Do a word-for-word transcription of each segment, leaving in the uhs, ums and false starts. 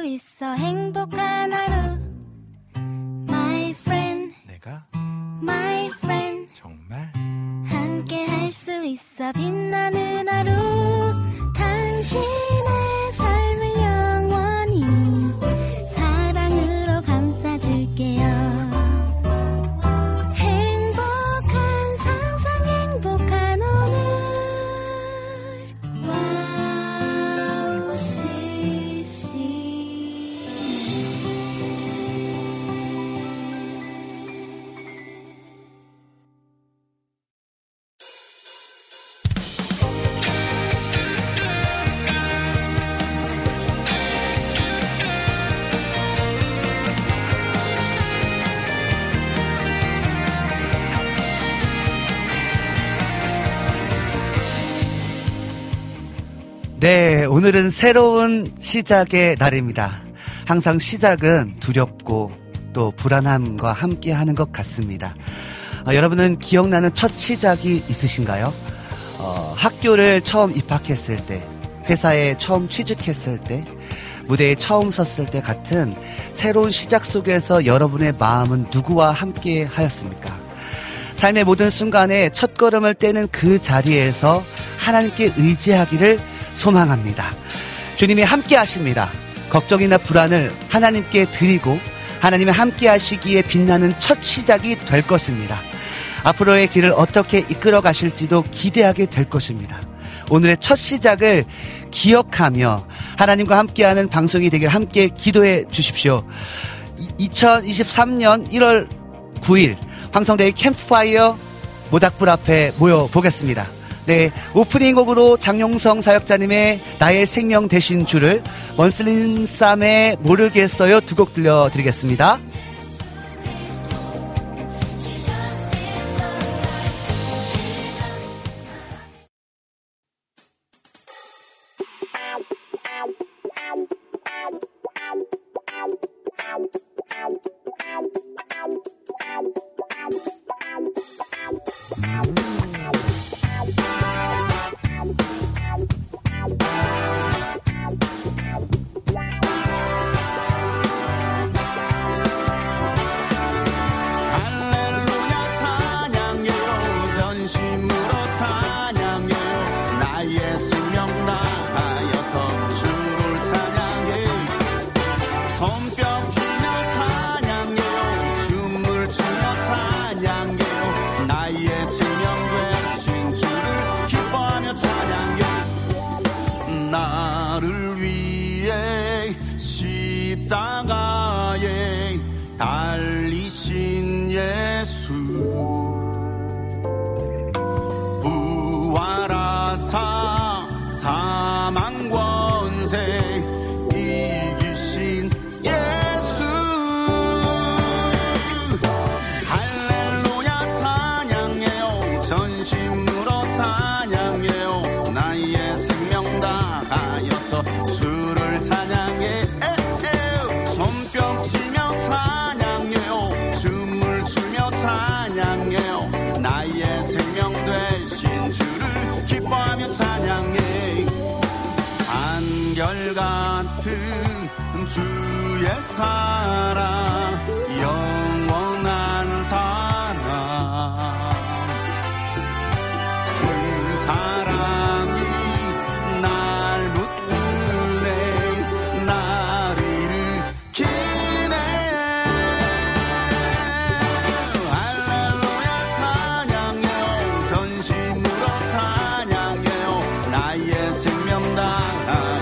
있어 행복한 하루 My friend 내가 My friend 정말 함께 할 수 있어 빛나는 하루 당신의 삶을 영원히 사랑으로 감싸줄게요 네, 오늘은 새로운 시작의 날입니다. 항상 시작은 두렵고 또 불안함과 함께 하는 것 같습니다. 어, 여러분은 기억나는 첫 시작이 있으신가요? 어, 학교를 처음 입학했을 때, 회사에 처음 취직했을 때, 무대에 처음 섰을 때 같은 새로운 시작 속에서 여러분의 마음은 누구와 함께 하였습니까? 삶의 모든 순간에 첫걸음을 떼는 그 자리에서 하나님께 의지하기를 소망합니다. 주님이 함께 하십니다. 걱정이나 불안을 하나님께 드리고 하나님이 함께 하시기에 빛나는 첫 시작이 될 것입니다. 앞으로의 길을 어떻게 이끌어 가실지도 기대하게 될 것입니다. 오늘의 첫 시작을 기억하며 하나님과 함께하는 방송이 되길 함께 기도해 주십시오. 이천이십삼 년 일월 구일 황성대의 캠프파이어 모닥불 앞에 모여보겠습니다. 네, 오프닝 곡으로 장용성 사역자님의 나의 생명 되신 주를, 먼슬린 쌈의 모르겠어요 두 곡 들려드리겠습니다.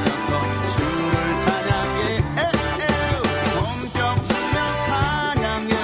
주를 찬양해 손뼉치며 찬양해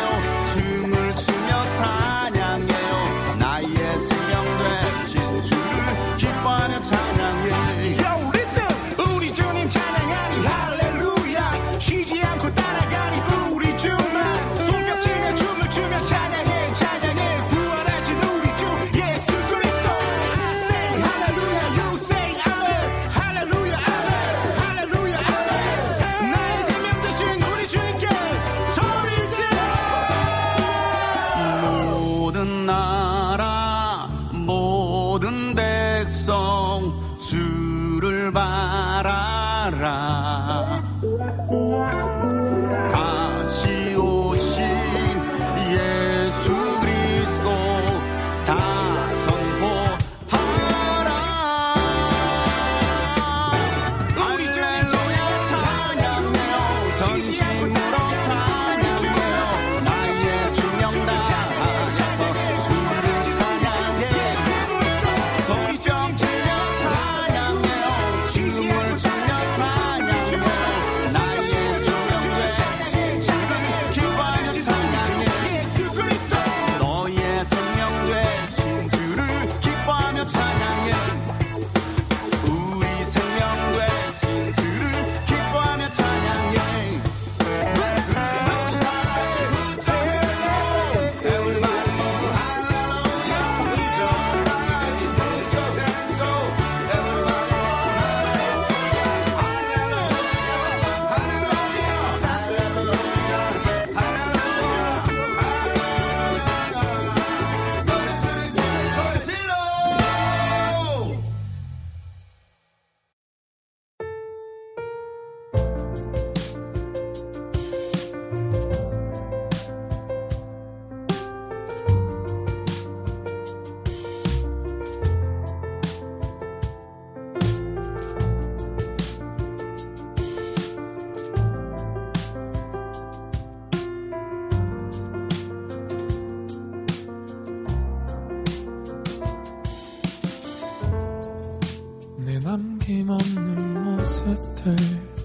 모습들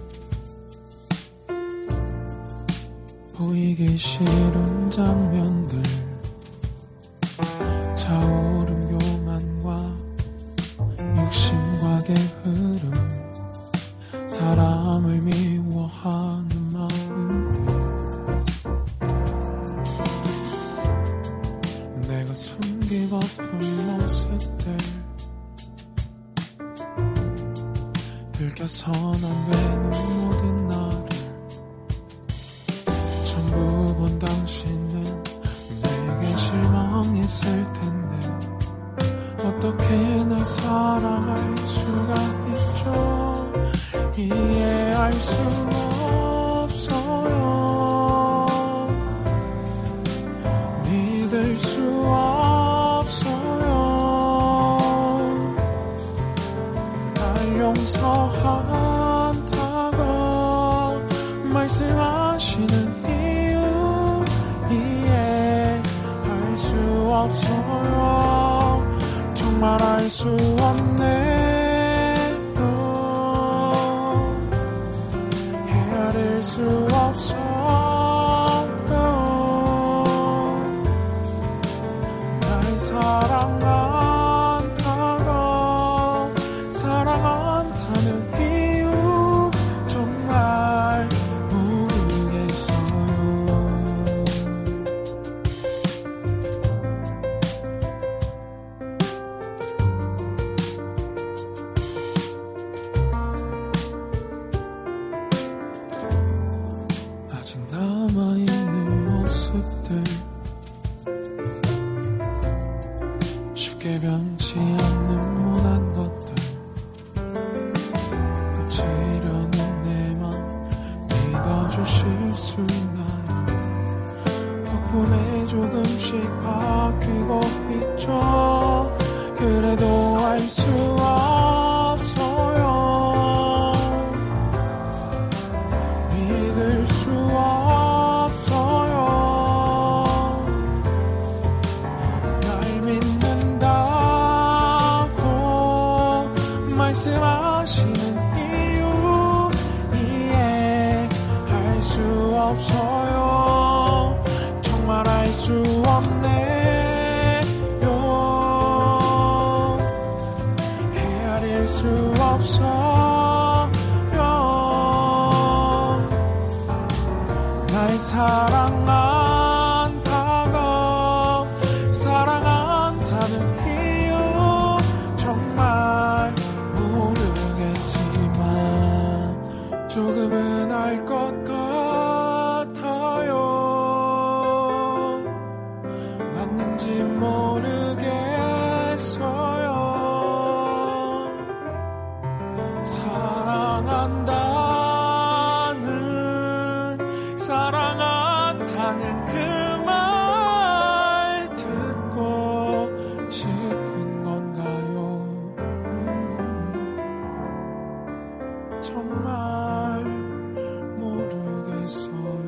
보이기 싫은 장면들 차오른 교만과 욕심과 게으름 사람을 미워하는 마음들 내가 숨기고픈 모습들 들켜선 안 되는 모든 나를 전부 본 당신은 내게 실망했을 텐데 어떻게 날 사랑할 수가 있죠 이해할 수 없어요 믿을 수 없어요 날 용서한다고 말씀하시는 이유 이해할 수 없어요 정말 알 수 없네요 헤아릴 수 없어요 날 사랑한다고 사랑한다는 이유 정말 모르겠어요 아직 남아있는 모습들 쉽게 변치 않는 모난 것들 고치려는 내 맘 믿어주실 수 있나요 덕분에 조금씩 바뀌고 있죠 그래도 알 수 없어요 믿을 수 없어요 날 믿는다고 말씀하시는 이유 이해할 수 없어요 정말 알 수 없네요 헤아릴 수 없어요 날 사랑한다고 사랑한다는 이유 정말 모르겠지만 조금은 알 것 같아요 맞는지 모르겠어요 사랑한다는 사랑한다는 그 말 듣고 싶은 건가요 음, 정말 모르겠어요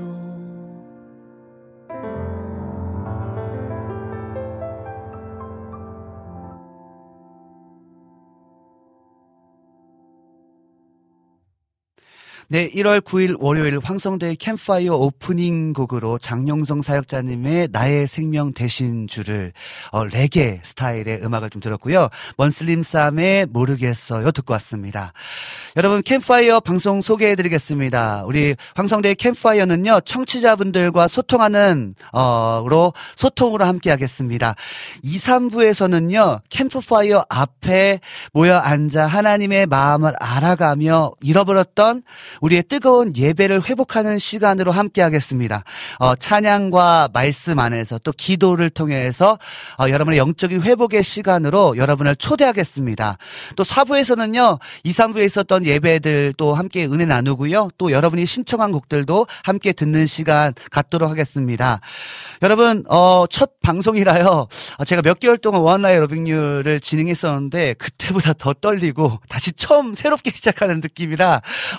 네, 일월 구일 월요일 황성대 캠파이어 오프닝 곡으로 장용성 사역자님의 나의 생명 되신 주를 어, 레게 스타일의 음악을 좀 들었고요. 먼슬림 쌈의 모르겠어요 듣고 왔습니다. 여러분 캠파이어 방송 소개해드리겠습니다. 우리 황성대 캠파이어는요 청취자분들과 소통하는 어로 소통으로 함께하겠습니다. 이, 삼부에서는요 캠프파이어 앞에 모여 앉아 하나님의 마음을 알아가며 잃어버렸던 우리의 뜨거운 예배를 회복하는 시간으로 함께하겠습니다. 어, 찬양과 말씀 안에서 또 기도를 통해서 어, 여러분의 영적인 회복의 시간으로 여러분을 초대하겠습니다. 또 사부에서는요 이, 삼부에 있었던 예배들 또 함께 은혜 나누고요. 또 여러분이 신청한 곡들도 함께 듣는 시간 갖도록 하겠습니다. 여러분 어, 첫 방송이라요. 어, 제가 몇 개월 동안 원라이 러빙유를 진행했었는데 그때보다 더 떨리고 다시 처음 새롭게 시작하는 느낌이라 어, 좀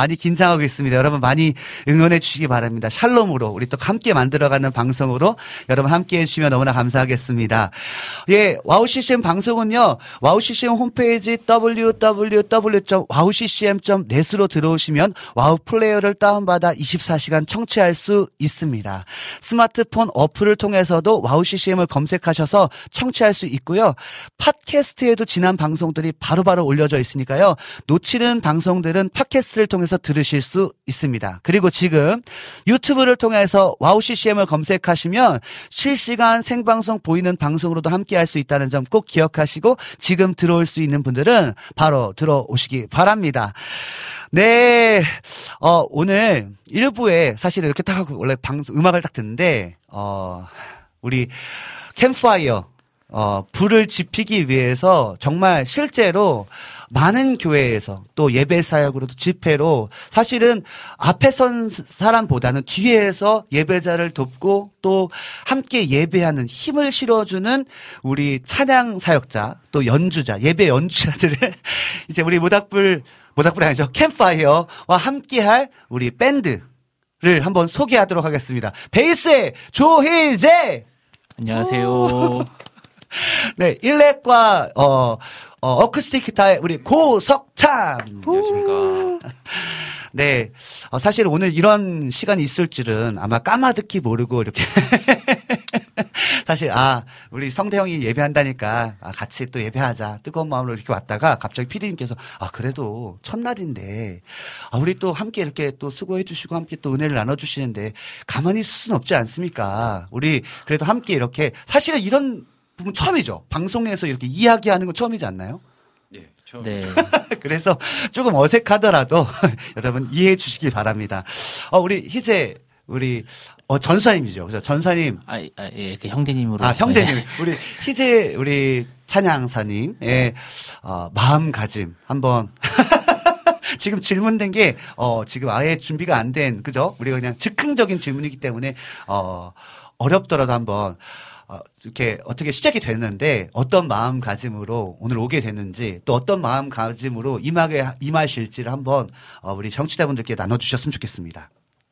많이 긴장하고 있습니다. 여러분 많이 응원해 주시기 바랍니다. 샬롬으로 우리 또 함께 만들어가는 방송으로 여러분 함께 해주시면 너무나 감사하겠습니다. 예, 와우 씨씨엠 방송은요. 와우 씨씨엠 홈페이지 더블유 더블유 더블유 점 와우 씨씨엠 점 넷으로 들어오시면 와우 플레이어를 다운받아 이십사 시간 청취할 수 있습니다. 스마트폰 어플을 통해서도 와우 씨씨엠을 검색하셔서 청취할 수 있고요. 팟캐스트에도 지난 방송들이 바로바로 올려져 있으니까요. 놓치는 방송들은 팟캐스트를 통해서 들으실 수 있습니다. 그리고 지금 유튜브를 통해서 와우 씨씨엠을 검색하시면 실시간 생방송 보이는 방송으로도 함께 할 수 있다는 점 꼭 기억하시고 지금 들어올 수 있는 분들은 바로 들어오시기 바랍니다. 네, 어, 오늘 일 부에 사실 이렇게 딱 하고 원래 방송, 음악을 딱 듣는데, 어, 우리 캠프파이어, 어, 불을 지피기 위해서 정말 실제로 많은 교회에서 또 예배 사역으로도 집회로 사실은 앞에 선 사람보다는 뒤에서 예배자를 돕고 또 함께 예배하는 힘을 실어주는 우리 찬양 사역자 또 연주자 예배 연주자들을 이제 우리 모닥불 모닥불이 아니죠 캠프파이어와 함께할 우리 밴드를 한번 소개하도록 하겠습니다. 베이스의 조희재. 안녕하세요. 네, 일렉과 어, 어 어쿠스틱 기타의 우리 고석찬. 안녕하십니까. 네, 어, 사실 오늘 이런 시간이 있을 줄은 아마 까마득히 모르고 이렇게 사실 아 우리 성대 형이 예배한다니까 아, 같이 또 예배하자 뜨거운 마음으로 이렇게 왔다가 갑자기 피디님께서 아 그래도 첫날인데 아, 우리 또 함께 이렇게 또 수고해 주시고 함께 또 은혜를 나눠 주시는데 가만히 있을 수는 없지 않습니까? 우리 그래도 함께 이렇게 사실은 이런 부분 처음이죠. 방송에서 이렇게 이야기하는 건 처음이지 않나요? 예, 처음. 네. 그래서 조금 어색하더라도 여러분 이해해 주시기 바랍니다. 어, 우리 희재, 우리, 어, 전사님이죠. 그죠? 전사님. 아, 아 예, 그 형제님으로. 아, 형제님. 네. 우리 희재, 우리 찬양사님, 예, 어, 마음가짐 한번. 지금 질문된 게, 어, 지금 아예 준비가 안 된, 그죠? 우리가 그냥 즉흥적인 질문이기 때문에, 어, 어렵더라도 한번, 어, 이렇게 어떻게 시작이 됐는데 어떤 마음가짐으로 오늘 오게 됐는지 또 어떤 마음가짐으로 임하게 임하실지를 한번 어, 우리 정치자분들께 나눠주셨으면 좋겠습니다.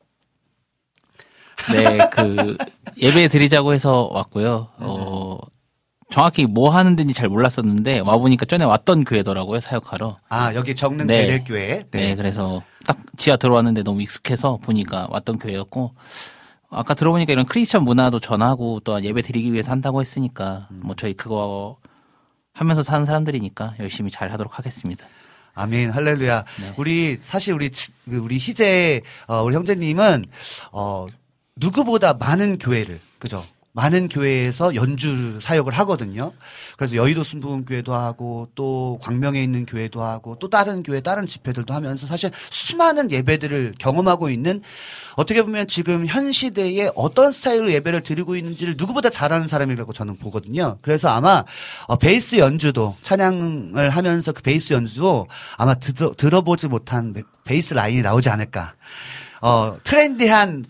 네, 그 예배 드리자고 해서 왔고요. 어, 정확히 뭐 하는 데인지 잘 몰랐었는데 와 보니까 전에 왔던 교회더라고요, 사역하러. 아, 여기 정릉 네. 배례교회. 네. 네, 그래서 딱 지하 들어왔는데 너무 익숙해서 보니까 왔던 교회였고. 아까 들어보니까 이런 크리스천 문화도 전하고 또 예배 드리기 위해서 한다고 했으니까 음. 뭐 저희 그거 하면서 사는 사람들이니까 열심히 잘 하도록 하겠습니다. 아멘, 할렐루야. 네. 우리 사실 우리 우리 희재 어, 우리 형제님은 어, 누구보다 많은 교회를 그죠? 많은 교회에서 연주 사역을 하거든요. 그래서 여의도 순복음교회도 하고 또 광명에 있는 교회도 하고 또 다른 교회 다른 집회들도 하면서 사실 수많은 예배들을 경험하고 있는 어떻게 보면 지금 현 시대에 어떤 스타일로 예배를 드리고 있는지를 누구보다 잘하는 사람이라고 저는 보거든요. 그래서 아마 어, 베이스 연주도 찬양을 하면서 그 베이스 연주도 아마 들어, 들어보지 못한 베이스 라인이 나오지 않을까. 어, 트렌디한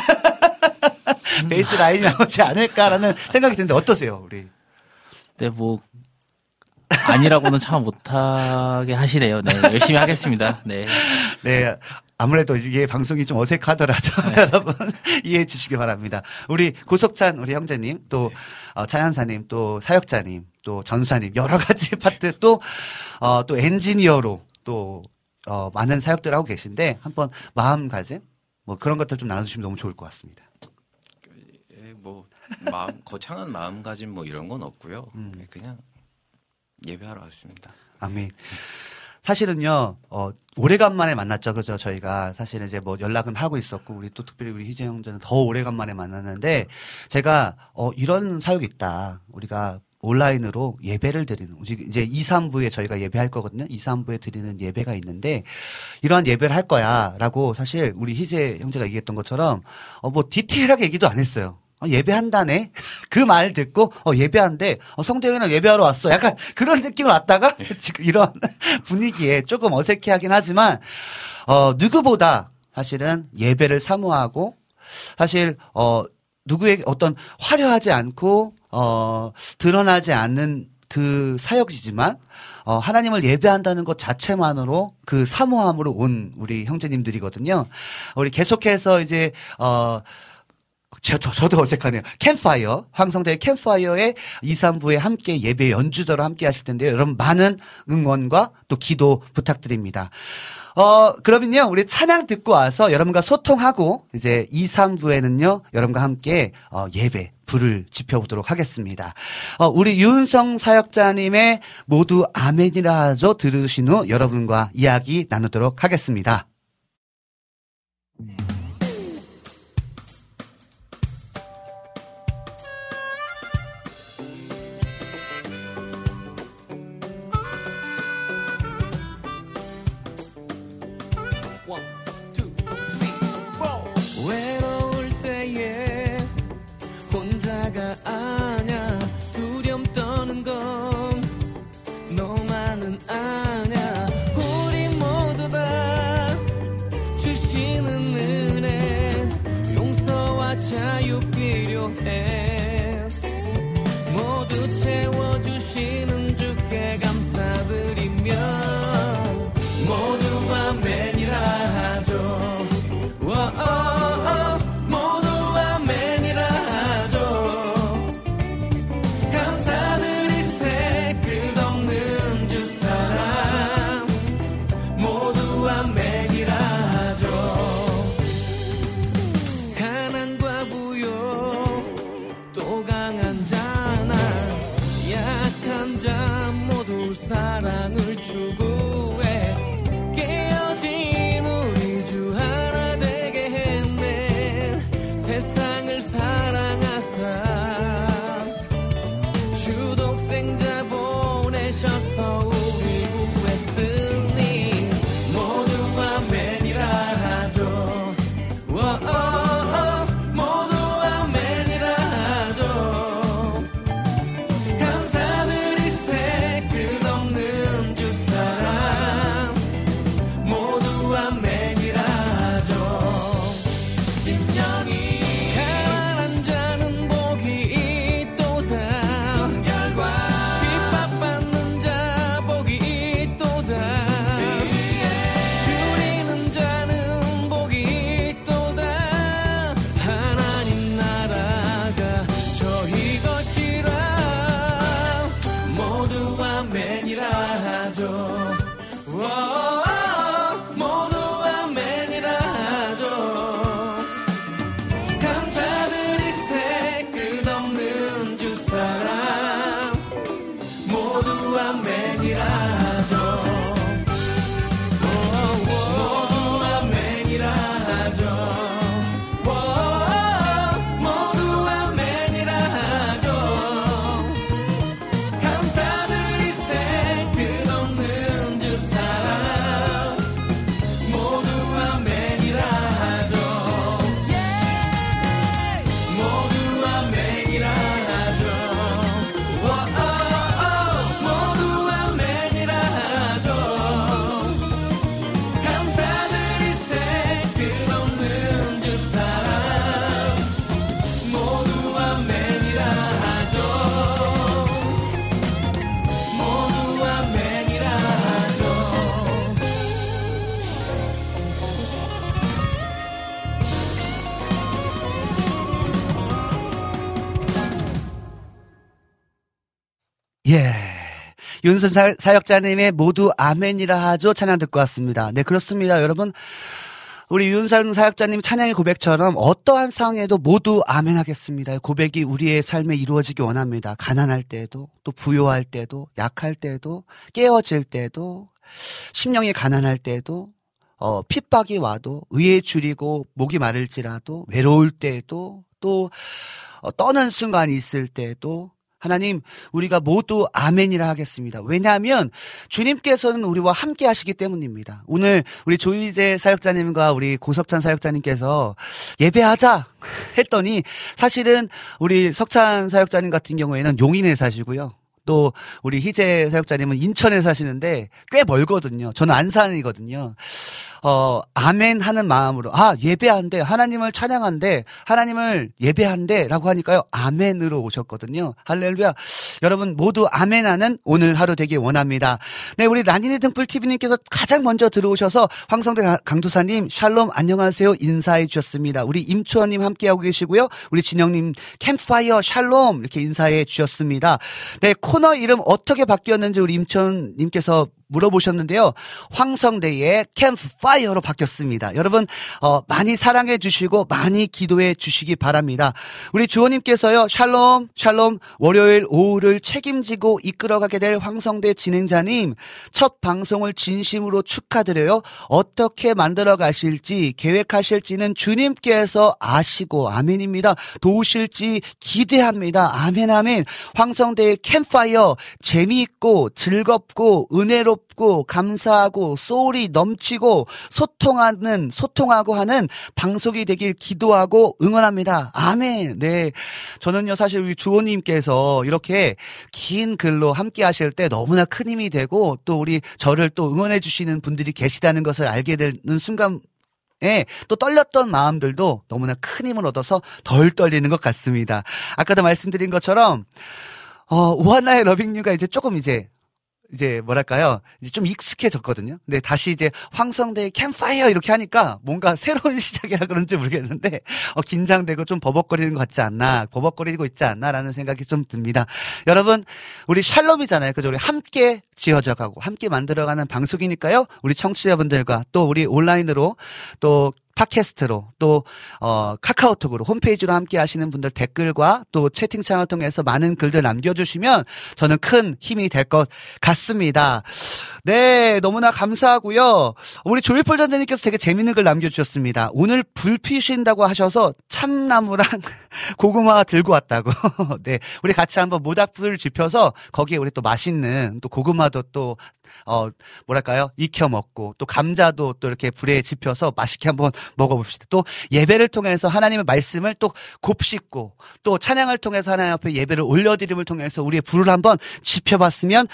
베이스 라인이 나오지 않을까라는 생각이 드는데 어떠세요, 우리? 네, 뭐 아니라고는 참 못하게 하시네요. 네, 열심히 하겠습니다. 네. 네, 아무래도 이게 방송이 좀 어색하더라도 네. 여러분 이해해 주시기 바랍니다. 우리 고석찬 우리 형제님, 또 어, 차ян사님, 또 사역자님, 또 전사님 여러 가지 파트 또 어, 또 엔지니어로 또 어, 많은 사역들 하고 계신데 한번 마음가짐 뭐 그런 것들 좀 나눠주시면 너무 좋을 것 같습니다. 예, 뭐 마음 거창한 마음가짐 뭐 이런 건 없고요. 음. 그냥 예배하러 왔습니다. 아멘. 사실은요, 어, 오래간만에 만났죠. 그죠? 저희가 사실은 이제 뭐 연락은 하고 있었고, 우리 또 특별히 우리 희재 형제는 더 오래간만에 만났는데, 제가, 어, 이런 사역이 있다. 우리가 온라인으로 예배를 드리는, 이제 이, 삼 부에 저희가 예배할 거거든요. 이, 삼 부에 드리는 예배가 있는데, 이러한 예배를 할 거야. 라고 사실 우리 희재 형제가 얘기했던 것처럼, 어, 뭐 디테일하게 얘기도 안 했어요. 어, 예배한다네? 그 말 듣고, 어, 예배한대. 어, 성대형이랑 예배하러 왔어. 약간 그런 느낌을 왔다가, 지금 이런 분위기에 조금 어색해 하긴 하지만, 어, 누구보다 사실은 예배를 사모하고, 사실, 어, 누구에게 어떤 화려하지 않고, 어, 드러나지 않는 그 사역이지만 어, 하나님을 예배한다는 것 자체만으로 그 사모함으로 온 우리 형제님들이거든요. 우리 계속해서 이제 어 저도, 저도 어색하네요. 캠파이어, 황성대의 캠파이어의 이, 삼 부에 함께 예배 연주자로 함께 하실 텐데요. 여러분 많은 응원과 또 기도 부탁드립니다. 어, 그러면요, 우리 찬양 듣고 와서 여러분과 소통하고, 이제 이, 삼 부에는요, 여러분과 함께, 어, 예배, 불을 지펴보도록 하겠습니다. 어, 우리 윤성 사역자님의 모두 아멘이라 하죠. 들으신 후 여러분과 이야기 나누도록 하겠습니다. 외로울 때에 혼자가 아냐 두려움 떠는 건 너만은 아냐 우리 모두 다 주시는 은혜 용서와 자유 필요해 모두 채워주시는 주께 감사드리며 모두 아멘이라 하죠. 모두 아멘이라 하죠. 감사드리세 끝없는 주 사랑 모두 아멘이라 하죠. 가난과 부요 또 강한 자나 약한 자 모두 사랑을 추구해 깨어진 우리 주 하나 되게 했네 세상을 사랑하사 주 독생자 보내셔서 우리 구했으니 모두 아멘이라 하죠. 워어, 모두 아멘이라 하죠. 감사드리세 끝없는 주 사랑 모두 아멘이라 하죠. 심령이 가난한 자는 복이 있도다 순결과 핍박받는 자 복이 있도다 줄이는 자는 복이 있도다 하나님 나라가 저희 것이라 모두 아멘이라 하죠. 워, 모두 아멘이라 하죠. 감사드리세 끝없는 주 사랑 모두 아멘이라 하죠. 오, 모두 아멘이라 하죠. 오, 모두 아멘이라 하죠. 감사드리세 끝없는 주 사랑 모두 아멘이라 하죠. 모두 아멘이라 하죠. 워, 모두 아멘이라 하죠. 감사드리세 끝없는 주 사랑 모두 아멘이라 하죠. 모두 아멘이라 하죠. 예. 윤선 사- 사역자님의 모두 아멘이라 하죠. 찬양 듣고 왔습니다. 네, 그렇습니다. 여러분. 우리 윤선 사역자님 찬양의 고백처럼 어떠한 상황에도 모두 아멘 하겠습니다. 고백이 우리의 삶에 이루어지기 원합니다. 가난할 때도, 또 부요할 때도, 약할 때도, 깨어질 때도, 심령이 가난할 때도, 어, 핍박이 와도, 의에 줄이고, 목이 마를지라도, 외로울 때도, 또, 어, 떠는 순간이 있을 때도, 하나님, 우리가 모두 아멘이라 하겠습니다. 왜냐하면 주님께서는 우리와 함께 하시기 때문입니다. 오늘 우리 조이제 사역자님과 우리 고석찬 사역자님께서 예배하자 했더니 사실은 우리 석찬 사역자님 같은 경우에는 용인에 사시고요. 또 우리 희재 사역자님은 인천에 사시는데 꽤 멀거든요. 저는 안산이거든요. 어, 아멘 하는 마음으로, 아, 예배한대, 하나님을 찬양한대, 하나님을 예배한대, 라고 하니까요, 아멘으로 오셨거든요. 할렐루야. 여러분 모두 아멘 하는 오늘 하루 되길 원합니다. 네, 우리 라니네 등불티비님께서 가장 먼저 들어오셔서 황성대 강도사님, 샬롬, 안녕하세요, 인사해 주셨습니다. 우리 임초원님 함께하고 계시고요. 우리 진영님, 캠파이어, 샬롬, 이렇게 인사해 주셨습니다. 네, 코너 이름 어떻게 바뀌었는지 우리 임초원님께서 물어보셨는데요. 황성대의 캠프파이어로 바뀌었습니다. 여러분 어, 많이 사랑해 주시고 많이 기도해 주시기 바랍니다. 우리 주호님께서요. 샬롬 샬롬 월요일 오후를 책임지고 이끌어가게 될 황성대 진행자님 첫 방송을 진심으로 축하드려요. 어떻게 만들어 가실지 계획하실지는 주님께서 아시고 아멘입니다. 도우실지 기대합니다. 아멘 아멘. 황성대의 캠파이어 재미있고 즐겁고 은혜롭고 감사하고 소울이 넘치고 소통하는 소통하고 하는 방송이 되길 기도하고 응원합니다. 아멘. 네, 저는요 사실 우리 주호님께서 이렇게 긴 글로 함께 하실 때 너무나 큰 힘이 되고 또 우리 저를 또 응원해 주시는 분들이 계시다는 것을 알게 되는 순간 예, 또 떨렸던 마음들도 너무나 큰 힘을 얻어서 덜 떨리는 것 같습니다. 아까도 말씀드린 것처럼 어, 오하나의 러빙유가 이제 조금 이제 이제 뭐랄까요? 이제 좀 익숙해졌거든요. 근데 다시 이제 황성대의 캠파이어 이렇게 하니까 뭔가 새로운 시작이라 그런지 모르겠는데 어, 긴장되고 좀 버벅거리는 것 같지 않나, 버벅거리고 있지 않나라는 생각이 좀 듭니다. 여러분, 우리 샬롬이잖아요. 그죠? 우리 함께 지어져가고 함께 만들어가는 방송이니까요. 우리 청취자분들과 또 우리 온라인으로 또 팟캐스트로 또 어, 카카오톡으로 홈페이지로 함께 하시는 분들 댓글과 또 채팅창을 통해서 많은 글들 남겨주시면 저는 큰 힘이 될 것 같습니다. 네, 너무나 감사하고요. 우리 조이풀 전대님께서 되게 재밌는 글 남겨주셨습니다. 오늘 불 피우신다고 하셔서 참나무랑 고구마 들고 왔다고. 네, 우리 같이 한번 모닥불을 지펴서 거기에 우리 또 맛있는 또 고구마도 또 어, 뭐랄까요? 익혀 먹고 또 감자도 또 이렇게 불에 지펴서 맛있게 한번 먹어봅시다. 또 예배를 통해서 하나님의 말씀을 또 곱씹고 또 찬양을 통해서 하나님 앞에 예배를 올려드림을 통해서 우리의 불을 한번 지펴봤으면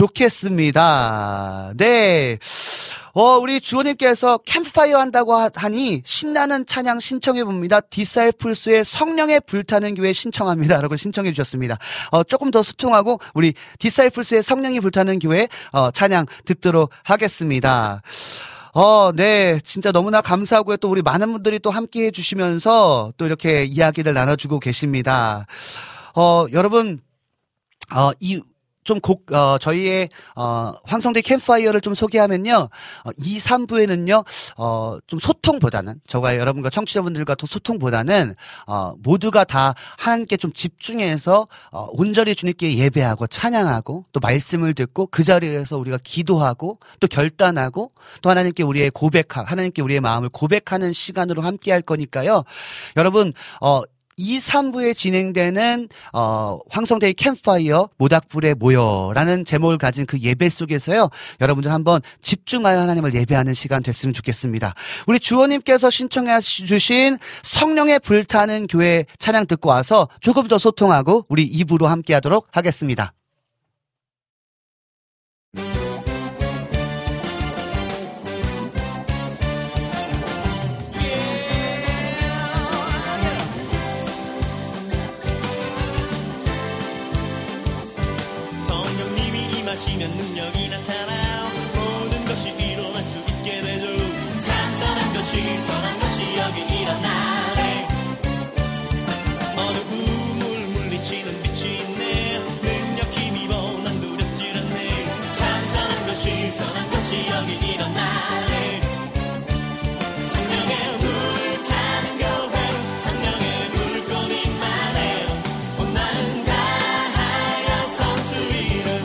좋겠습니다. 네. 어, 우리 주호님께서 캠프파이어 한다고 하니 신나는 찬양 신청해 봅니다. 디사이플스의 성령의 불타는 교회 신청합니다. 라고 신청해 주셨습니다. 어, 조금 더 소통하고 우리 디사이플스의 성령이 불타는 교회 어, 찬양 듣도록 하겠습니다. 어, 네. 진짜 너무나 감사하고요. 또 우리 많은 분들이 또 함께 해주시면서 또 이렇게 이야기를 나눠주고 계십니다. 어, 여러분, 어, 이, 좀 곡, 어, 저희의, 어, 황성대 캠프파이어를 좀 소개하면요. 어, 이, 삼 부에는요, 어, 좀 소통보다는, 저와 여러분과 청취자분들과 또 소통보다는, 어, 모두가 다 하나님께 좀 집중해서, 어, 온전히 주님께 예배하고 찬양하고, 또 말씀을 듣고, 그 자리에서 우리가 기도하고, 또 결단하고, 또 하나님께 우리의 고백하, 하나님께 우리의 마음을 고백하는 시간으로 함께 할 거니까요. 여러분, 어, 이, 삼 부에 진행되는 어, 황성대의 캠프파이어 모닥불에 모여라는 제목을 가진 그 예배 속에서요. 여러분들 한번 집중하여 하나님을 예배하는 시간 됐으면 좋겠습니다. 우리 주호님께서 신청해 주신 성령의 불타는 교회 찬양 듣고 와서 조금 더 소통하고 우리 이 부로 함께 하도록 하겠습니다. 하시면 능력이 나타나요. 모든 것이 일어날 수 있게 되죠. 참 선한 것이 선한 것이 여기 일어나네. 어두움을 물리치는 빛이 있네. 능력 힘입어 난 두렵질 않네. 참 선한 것이 선한 것이 여기 일어나네. 성령의 불타는 교회 성령의 불꽃이만해. 온 나는 다하여 성주 이름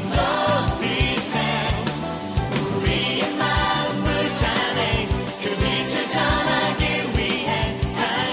우리의 마음 불타네. 그 빛을 전하기 위해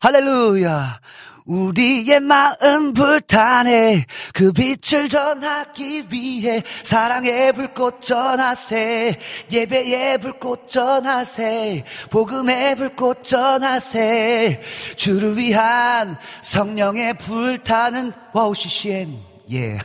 할렐루야. 우리의 마음 불타네. 그 빛을 전하기 위해 사랑의 불꽃 전하세. 예배의 불꽃 전하세. 복음의 불꽃 전하세. 주를 위한 성령의 불타는 와우 씨씨엠. 예.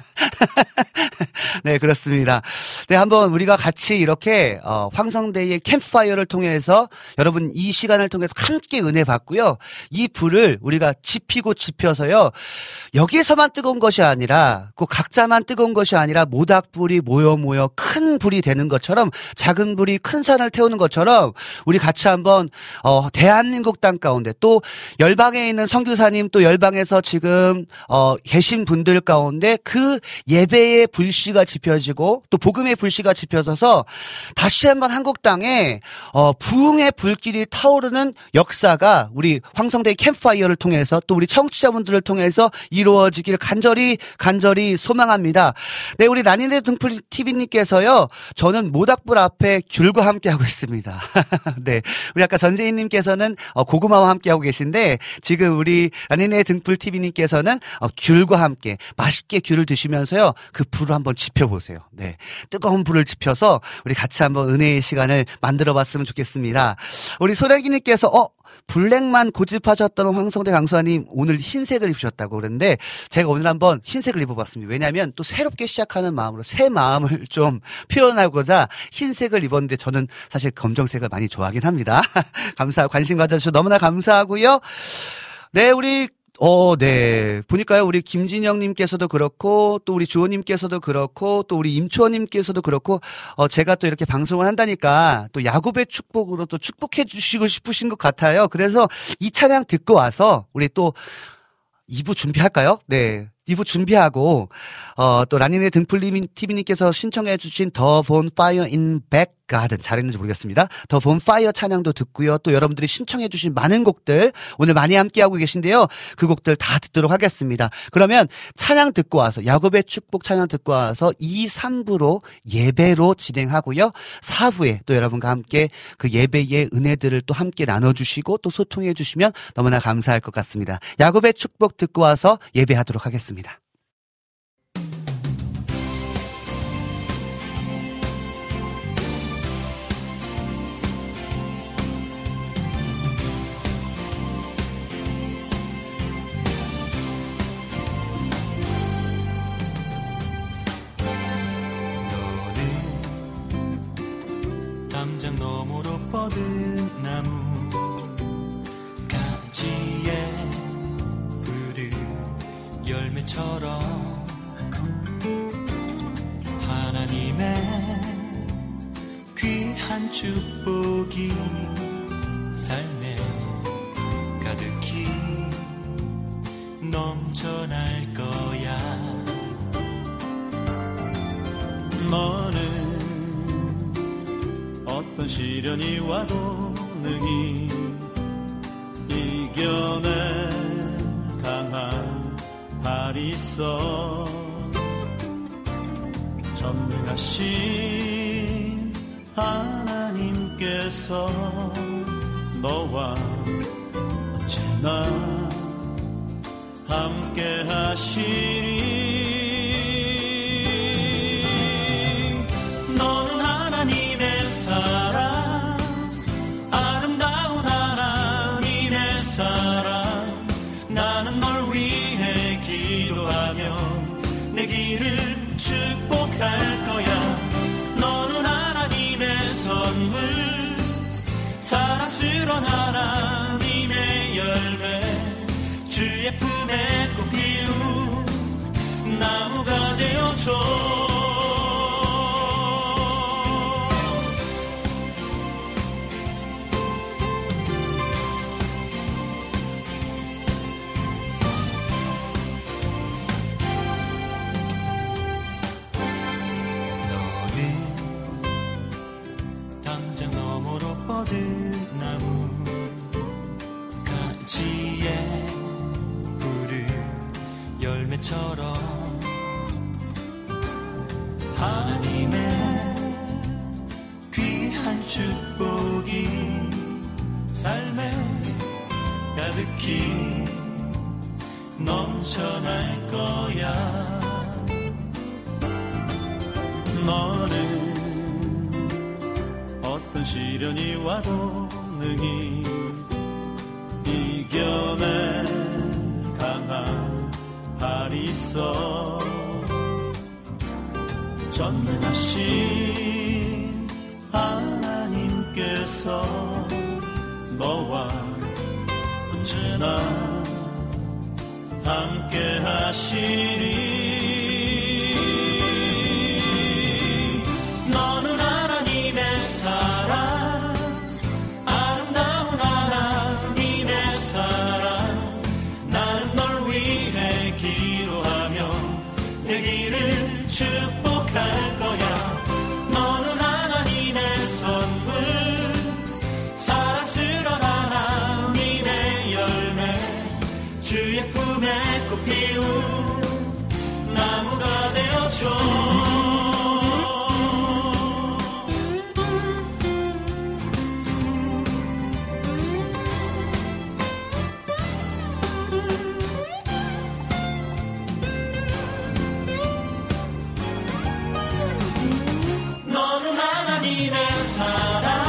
네, 그렇습니다. 네, 한번 우리가 같이 이렇게 어, 황성대의 캠프파이어를 통해서 여러분 이 시간을 통해서 함께 은혜 받고요. 이 불을 우리가 지피고 지펴서요. 여기에서만 뜨거운 것이 아니라 그 각자만 뜨거운 것이 아니라 모닥불이 모여 모여 큰 불이 되는 것처럼 작은 불이 큰 산을 태우는 것처럼 우리 같이 한번 어, 대한민국 땅 가운데 또 열방에 있는 선교사님 또 열방에서 지금 어, 계신 분들 가운데 그 예배의 불씨가 지펴지고 또 복음의 불씨가 지펴져서 다시 한번 한국 땅에 어, 부흥의 불길이 타오르는 역사가 우리 황성대 캠프파이어를 통해서 또 우리 청취자분들을 통해서 이루어지길 간절히 간절히 소망합니다. 네, 우리 라니네 등불 티비님께서요. 저는 모닥불 앞에 귤과 함께 하고 있습니다. 네, 우리 아까 전재인님께서는 어, 고구마와 함께 하고 계신데 지금 우리 라니네 등불 티비님께서는 어, 귤과 함께 맛있게 귤을 드시면서요. 그 불을 한번 지펴보세요. 네, 뜨거운 불을 지펴서 우리 같이 한번 은혜의 시간을 만들어봤으면 좋겠습니다. 우리 소래기님께서 어 블랙만 고집하셨던 황성대 강수아님 오늘 흰색을 입으셨다고 그랬는데 제가 오늘 한번 흰색을 입어봤습니다. 왜냐하면 또 새롭게 시작하는 마음으로 새 마음을 좀 표현하고자 흰색을 입었는데 저는 사실 검정색을 많이 좋아하긴 합니다. 감사 관심 가져주셔서 너무나 감사하고요. 네, 우리 어, 네. 보니까요, 우리 김진영님께서도 그렇고, 또 우리 주호님께서도 그렇고, 또 우리 임초원님께서도 그렇고, 어, 제가 또 이렇게 방송을 한다니까, 또 야곱의 축복으로 또 축복해 주시고 싶으신 것 같아요. 그래서 이 찬양 듣고 와서, 우리 또 이 부 준비할까요? 네. 이 부 준비하고, 어, 또 라니네 등불님 티비님께서 신청해주신 더 본파이어 인 백가든 잘했는지 모르겠습니다. 더 본파이어 찬양도 듣고요. 또 여러분들이 신청해주신 많은 곡들 오늘 많이 함께하고 계신데요. 그 곡들 다 듣도록 하겠습니다. 그러면 찬양 듣고 와서 야곱의 축복 찬양 듣고 와서 이, 삼 부로 예배로 진행하고요. 사 부에 또 여러분과 함께 그 예배의 은혜들을 또 함께 나눠주시고 또 소통해주시면 너무나 감사할 것 같습니다. 야곱의 축복 듣고 와서 예배하도록 하겠습니다. 담장 너머로 뻗은 나무 가지에 불을 열매처럼 하나님의 귀한 축복이 삶에 가득히 넘쳐날 거야. 너는 어떤 시련이 와도 능히 이겨낼 강한 발이 있어. 전능하신 하나님께서 너와 언제나 함께 하시리. 너는 하나님의 사랑, 아름다운 하나님의 사랑. 나는 널 위해 기도하며 내 길을 축복할 거야. 너는 하나님의 선물, 사랑스러운 하나님의 열매. 주의 품에 꼭 피운 나무가 되어줘. 뻗은 나무 가지에 불을 열매처럼 하나님의 귀한 축복이 삶에 가득히 넘쳐날 거야. 너는 어떤 시련이 와도 능히 이겨낼 강한 발이 있어. 전능하신 하나님께서 너와 언제나 함께 하시리. 너는 하나님의 사랑, 아름다운 하나님의 사랑. 나는 널 위해 기도하며 내 길을 축복할 거야. 너는 하나님의 선물, 사랑스러운 하나님의 열매. 주의 품에 꽃 피운 나무가 되어줘. 너는 하나님의 사랑,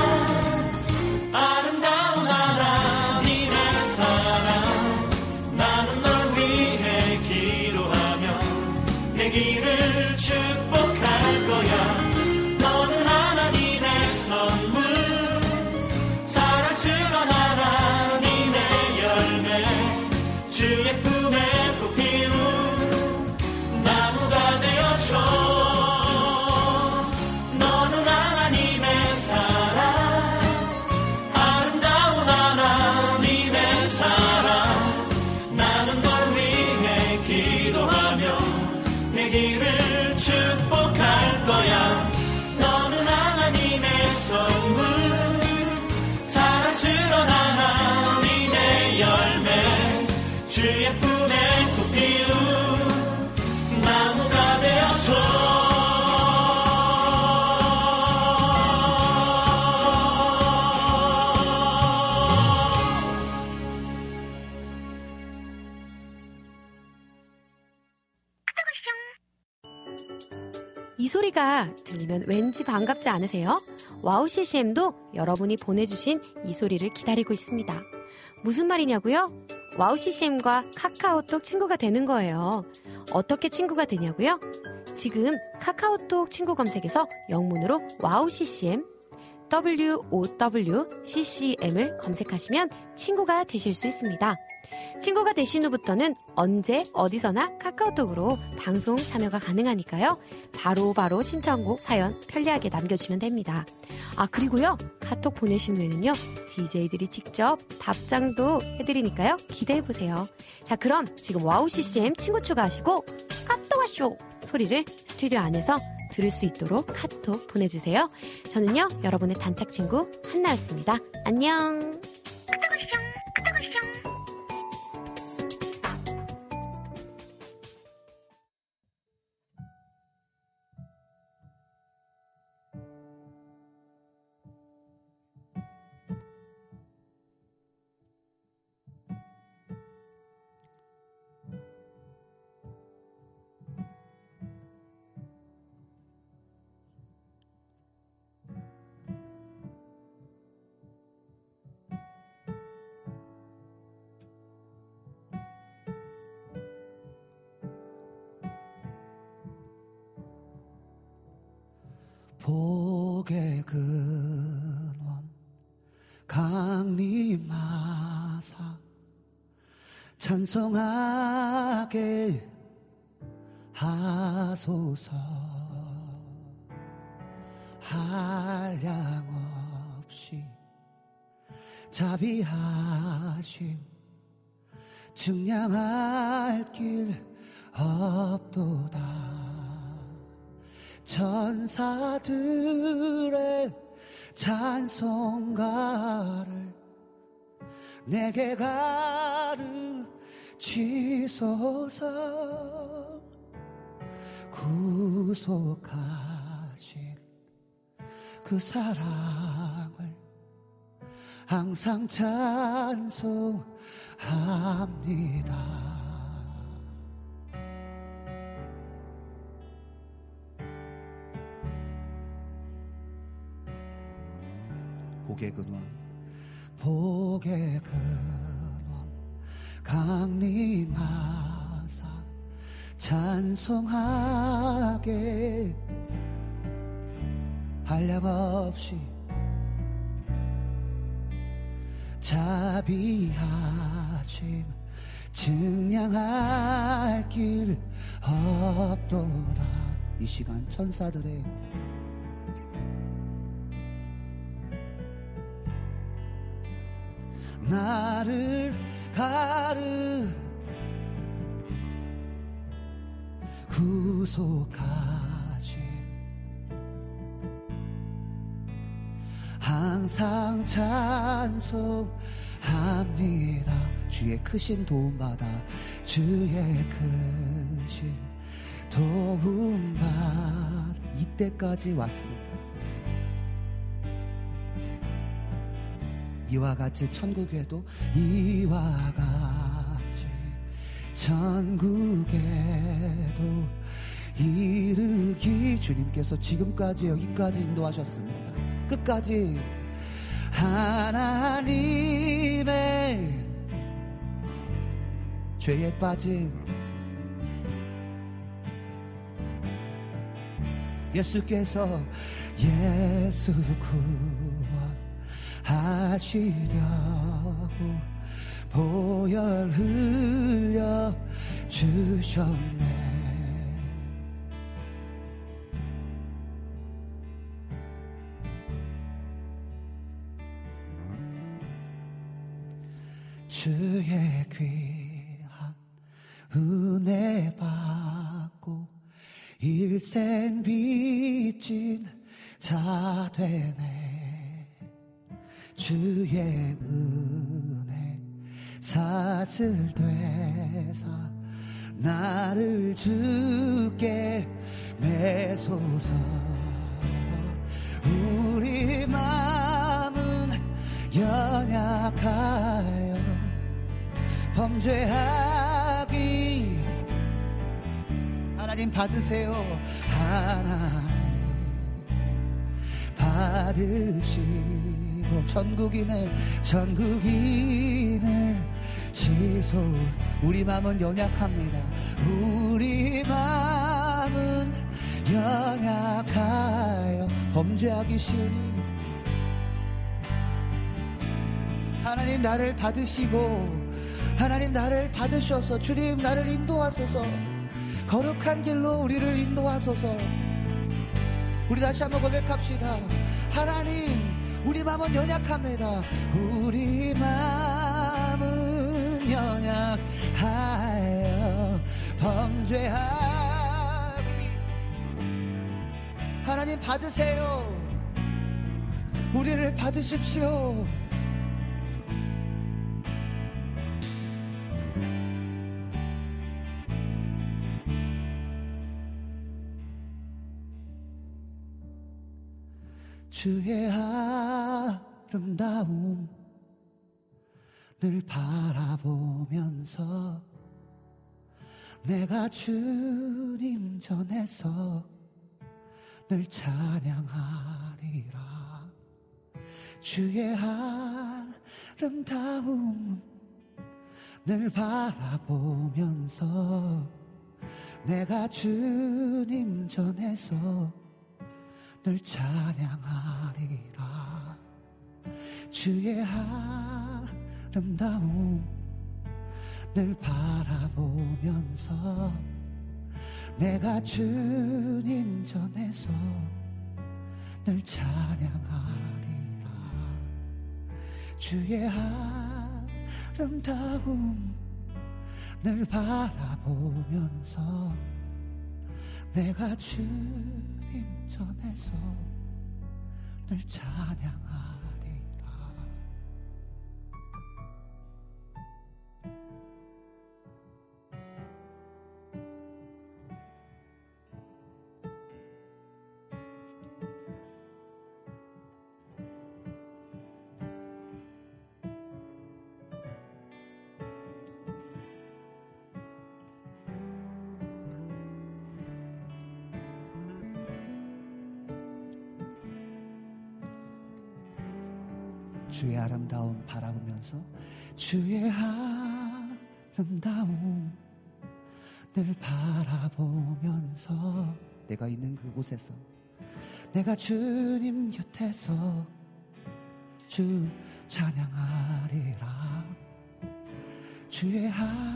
아름다운 하나님의 사랑. 나는 널 위해 기도하며 내 길을 축복할 거야. 너는 하나님의 선물, 사랑스러운 하나님의 열매. 주의 품에 꽃 피운 나무가 되어줘. 너는 하나님의 사랑, 아름다운 하나님의 사랑. 나는 널 위해 기도하며 내 길을 축복할 거야. 너는 하나님의 선물, 사랑스러운 하나님의 열매. 주의 품에 꽃 피운 나무가 되어줘. 이 소리가 들리면 왠지 반갑지 않으세요? 와우 씨씨엠도 여러분이 보내주신 이 소리를 기다리고 있습니다. 무슨 말이냐고요? 와우 씨씨엠과 카카오톡 친구가 되는 거예요. 어떻게 친구가 되냐고요? 지금 카카오톡 친구 검색에서 영문으로 와우 씨씨엠, 더블유 오 더블유 씨씨엠을 검색하시면 친구가 되실 수 있습니다. 친구가 되신 후부터는 언제 어디서나 카카오톡으로 방송 참여가 가능하니까요. 바로바로 바로 신청곡 사연 편리하게 남겨주시면 됩니다. 아 그리고요 카톡 보내신 후에는요 디제이들이 직접 답장도 해드리니까요 기대해보세요. 자 그럼 지금 와우 씨씨엠 친구 추가하시고 카톡 와쇼 소리를 스튜디오 안에서 들을 수 있도록 카톡 보내주세요. 저는요 여러분의 단짝 친구 한나였습니다. 안녕. 복의 근원 강림하사 찬송하게 하소서. 한량 없이 자비하심 측량할 길 없도다. 천사들의 찬송가를 내게 가르치소서. 구속하신 그 사랑을 항상 찬송합니다. 복의 근원, 복의 근원, 강림하사 찬송하게 한량없이 자비하심 증량할 길 없도다. 이 시간 천사들의 나를 가르 구속하신 항상 찬송합니다. 주의 크신 도움받아 주의 크신 도움받아 이때까지 왔습니다. 이와 같이 천국에도 이와 같이 천국에도 이르기 주님께서 지금까지 여기까지 인도하셨습니다. 끝까지 하나님의 죄에 빠진 예수께서 예수 구원하시려고 보혈 흘려 주셨네. 주의 귀한 은혜 받고 일생 빚진 자 되네. 주의 은혜 사슬 되사 나를 주께 매소서. 우리 마음은 연약하여 범죄하기 하나님 받으세요. 하나님 받으시고 천국인을 천국인을 지소. 우리 마음은 연약합니다. 우리 마음은 연약하여 범죄하기 쉬우니 하나님 나를 받으시고 하나님 나를 받으셔서 주님 나를 인도하소서. 거룩한 길로 우리를 인도하소서. 우리 다시 한번 고백합시다. 하나님 우리 마음은 연약합니다. 우리 마음은 연약하여 범죄하기 하나님 받으세요. 우리를 받으십시오. 주의 아름다움 늘 바라보면서 내가 주님 전에서 늘 찬양하리라. 주의 아름다움 늘 바라보면서 내가 주님 전에서 늘 찬양하리라. 주의 아름다움 늘 바라보면서 내가 주님 전에서 늘 찬양하리라. 주의 아름다움 늘 바라보면서 내가 주님 전에서 늘 찬양하리라. 주의 아름다움 바라보면서 주의 아름다움 늘 바라보면서 내가 있는 그곳에서 내가 주님 곁에서 주 찬양하리라. 주의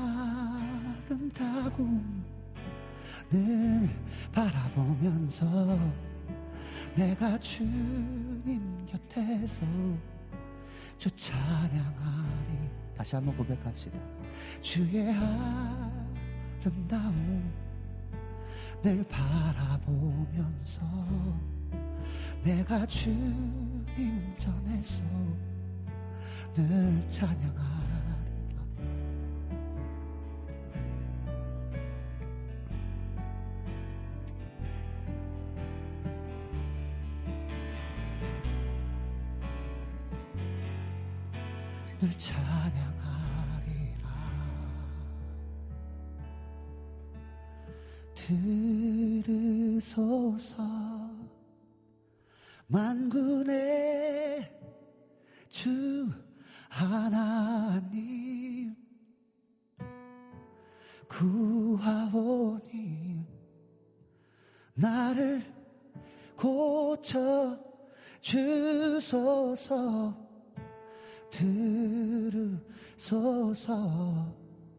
아름다움 늘 바라보면서 내가 주님 곁에서 주 찬양하리. 다시 한번 고백합시다. 주의 아름다움 늘 바라보면서 내가 주님 전에서 늘 찬양하리라. 늘 찬양하리라. 들으소서 만군의 주 하나님 구하오니 나를 고쳐 주소서. 들으소서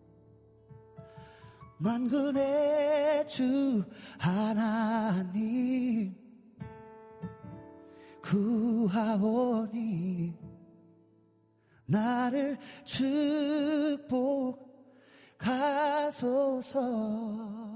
만군의 주 하나님 구하오니 나를 축복하소서.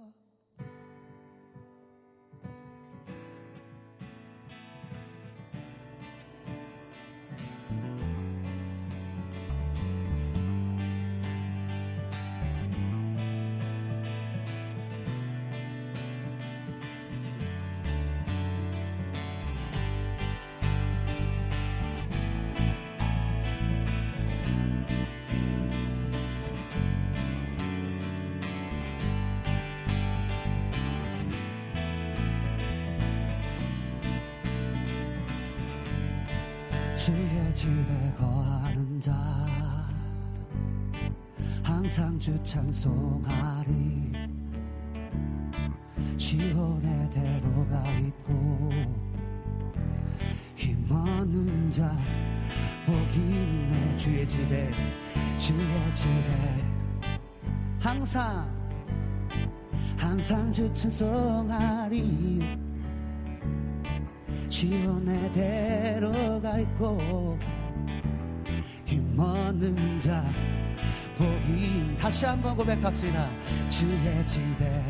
주의 집에 거하는 자 항상 주 찬송하리. 시온의 대로가 있고 힘없는 자 복이 있네. 주의 집에 주의 집에 항상 항상 주 찬송하리. 시온의 대로가 있고 힘없는 자 복이. 다시 한번 고백합시다. 주의 집에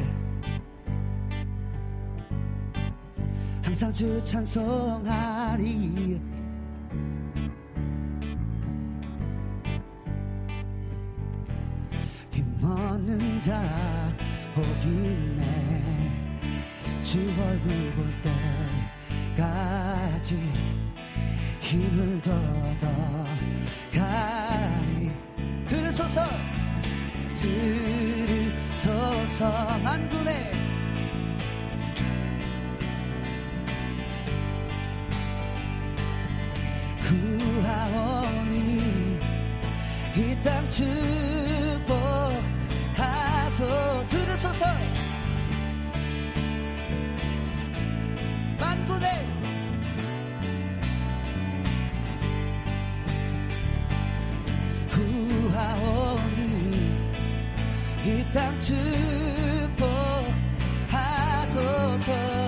항상 주 찬송하리. 힘없는 자 복이 있네. 주 얼굴 볼 때까지 힘을 더 얻어 가리. 들으소서 들으소서 만군의 구하오니 이 땅 축복하소. 들으소서 만군의 구하오니 이 땅 축복하소서.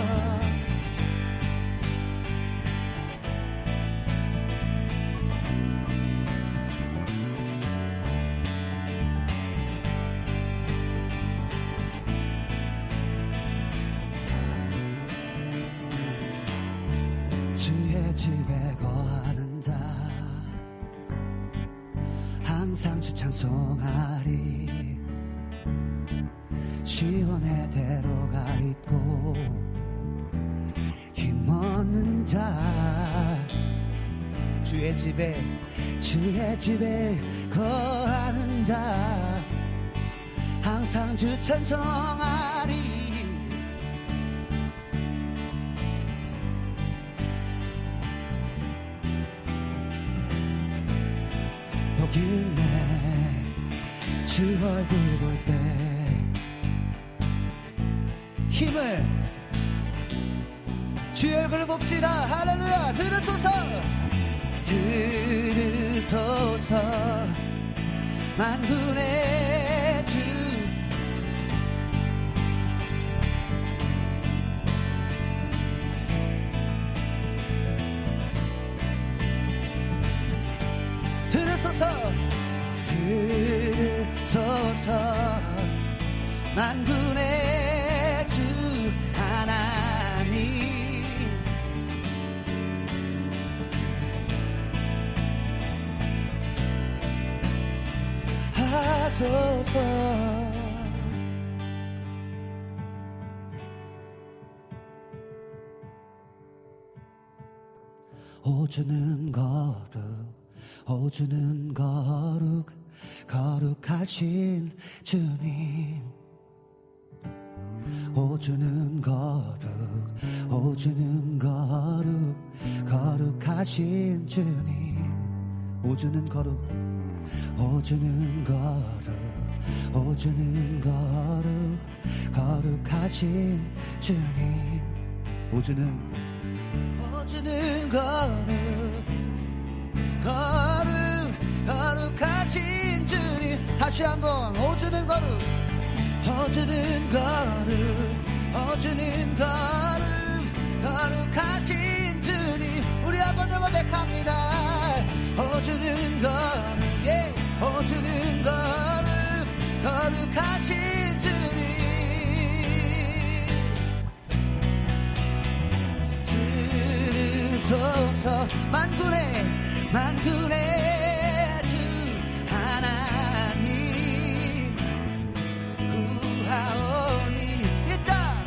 주의 집에 거하는 자 항상 주 찬송하리. 시온의 대로가 있고 힘없는 자 주의 집에 주의 집에 거하는 자 항상 주 찬송하리. 복 있네 주 얼굴 볼 때 힘을 주의 얼굴을 봅시다. 할렐루야. 들으소서 들으소서 만군의 주 들으소서 들으소서 만군의 주 하나님 하소서 오주는 거룩 오주는 거룩 거룩하신 주님 오주는 거룩 오주는 거룩 거룩하신 주님 오주는 거룩 오주는 거룩 오주는 거룩 거룩하신 주님 오주는 오주는 거룩 거룩 거룩하신 주님 다시 한번 오주는 거룩 오주는 거룩 오주는 거룩 거룩하신 주님 우리 한번 더 고백합니다. 오주는 거룩 예 오주는 거룩 거룩하신 주님 들으소서 만군의 만군의 주 하나님 구하오니 이 땅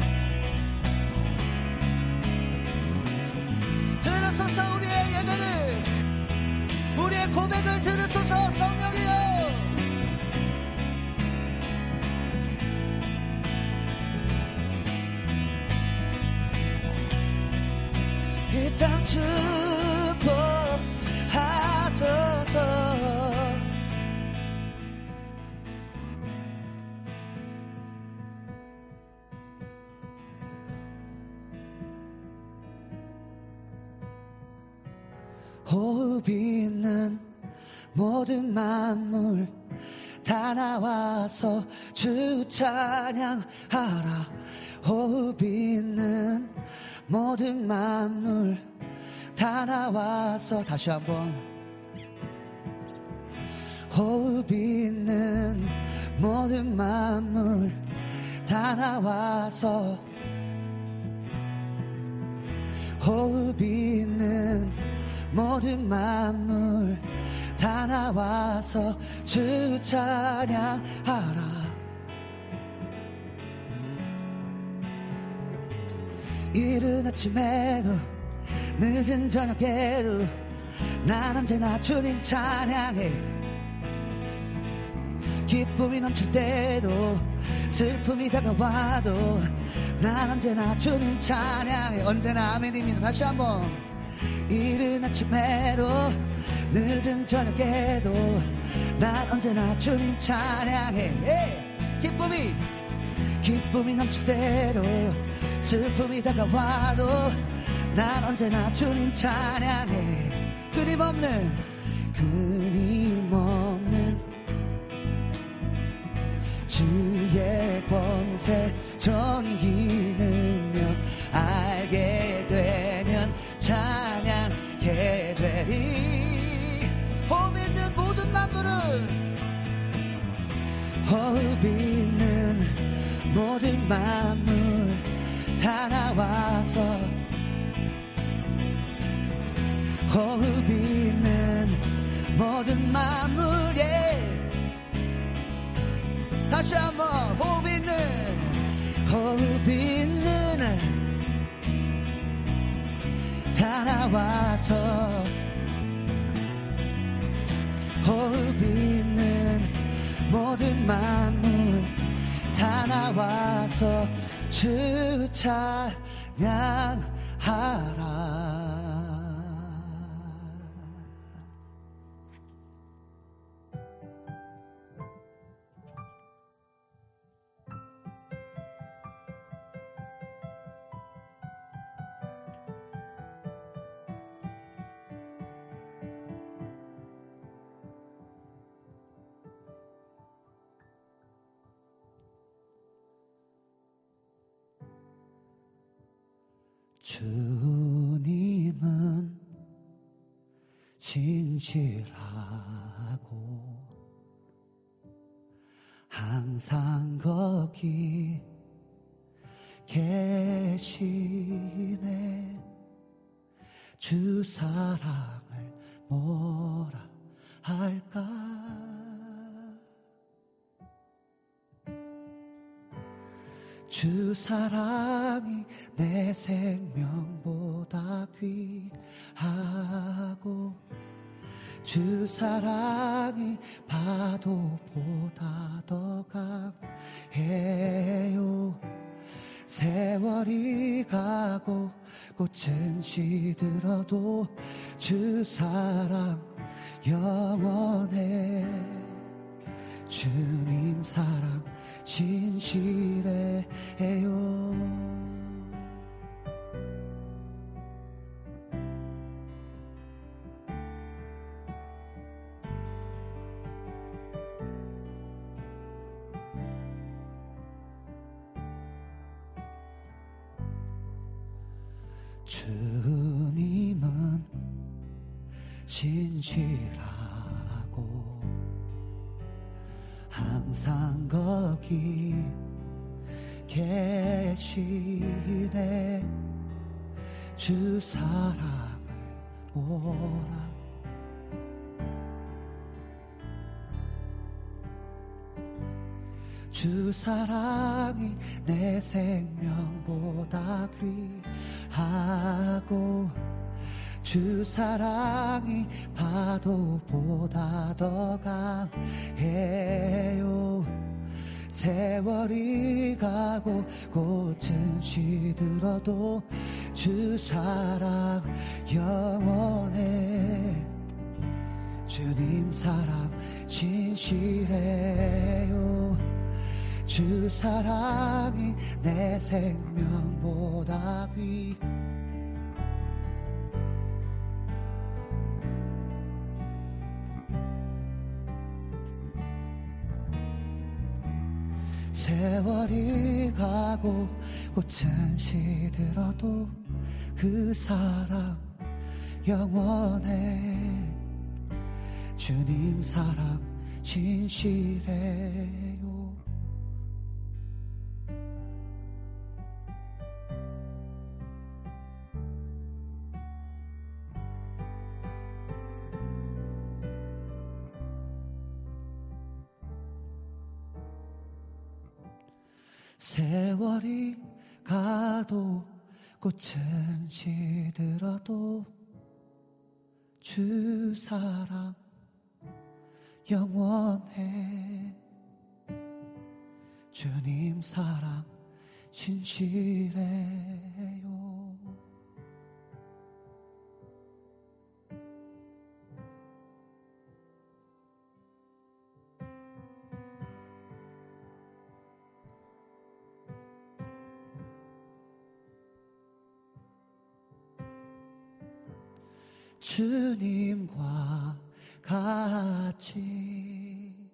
들으소서 우리의 예배를 우리의 고백을 들으소서 성령이여 이 땅 축복하소서 호흡 있는 모든 만물 다 나와서 주 찬양하라 호흡 있는 모든 만물 다 나와서 다시 한번 호흡 있는 모든 만물 다 나와서 호흡 있는 모든 만물 다 나와서 주 찬양하라 이른 아침에도 늦은 저녁에도 난 언제나 주님 찬양해 기쁨이 넘칠 때도 슬픔이 다가와도 난 언제나 주님 찬양해 언제나 아멘입니다. 다시 한번 이른 아침에도 늦은 저녁에도 난 언제나 주님 찬양해 예! 기쁨이 기쁨이 넘칠 때도 슬픔이 다가와도 난 언제나 주님 찬양해 끊임없는 끊임없는 주의 권세 전기 능력 알게 되면 찬양해 되리 호흡 있는 모든 만물은 호흡 있는 모든 만물 다 나와서 호흡 있는 모든 만물 예. 다시 한번 호흡 있는 호흡 있는 다 나와서 호흡 있는 모든 만물 다 나와서 주 찬양하라 주님은 진실하고 항상 거기 계시네. 주 사랑을 뭐라 할까. 주 사랑이 내 생명보다 귀하고 주 사랑이 파도보다 더 강해요. 세월이 가고 꽃은 시들어도 주 사랑 영원해. 주님 사랑 진실해요. 주님은 진실하고 항상 거기 계시네. 주 사랑을 뭐라 주 사랑이 내 생명보다 귀하고 주 사랑이 파도보다 더 강해요. 세월이 가고 꽃은 시들어도 주 사랑 영원해. 주님 사랑 진실해요. 주 사랑이 내 생명보다 귀 세월이 가고 꽃은 시들어도 그 사랑 영원해. 주님 사랑 진실해요. 세월이 가도 꽃은 시들어도 주 사랑 영원해. 주님 사랑 진실해요. 주님과 같이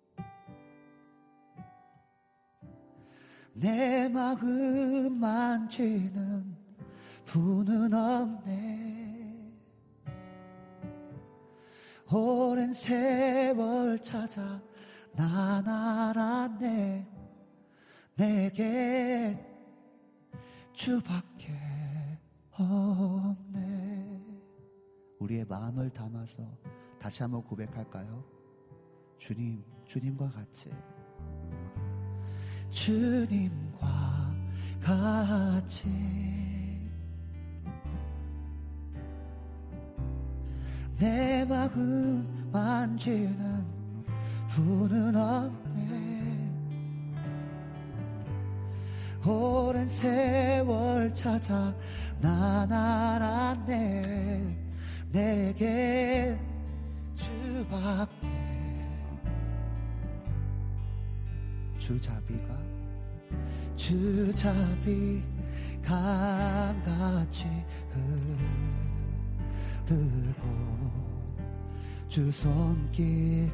내 마음 만지는 분은 없네. 오랜 세월 찾아 난 알았네. 내게 주밖에 없네. 우리의 마음을 담아서 다시 한번 고백할까요? 주님, 주님과 같이 주님과 같이 내 마음 만지는 분은 없네. 오랜 세월 찾아 난 알았네. 내게 주밖에 주자비가 주자비 강같이 흐르고 주 손길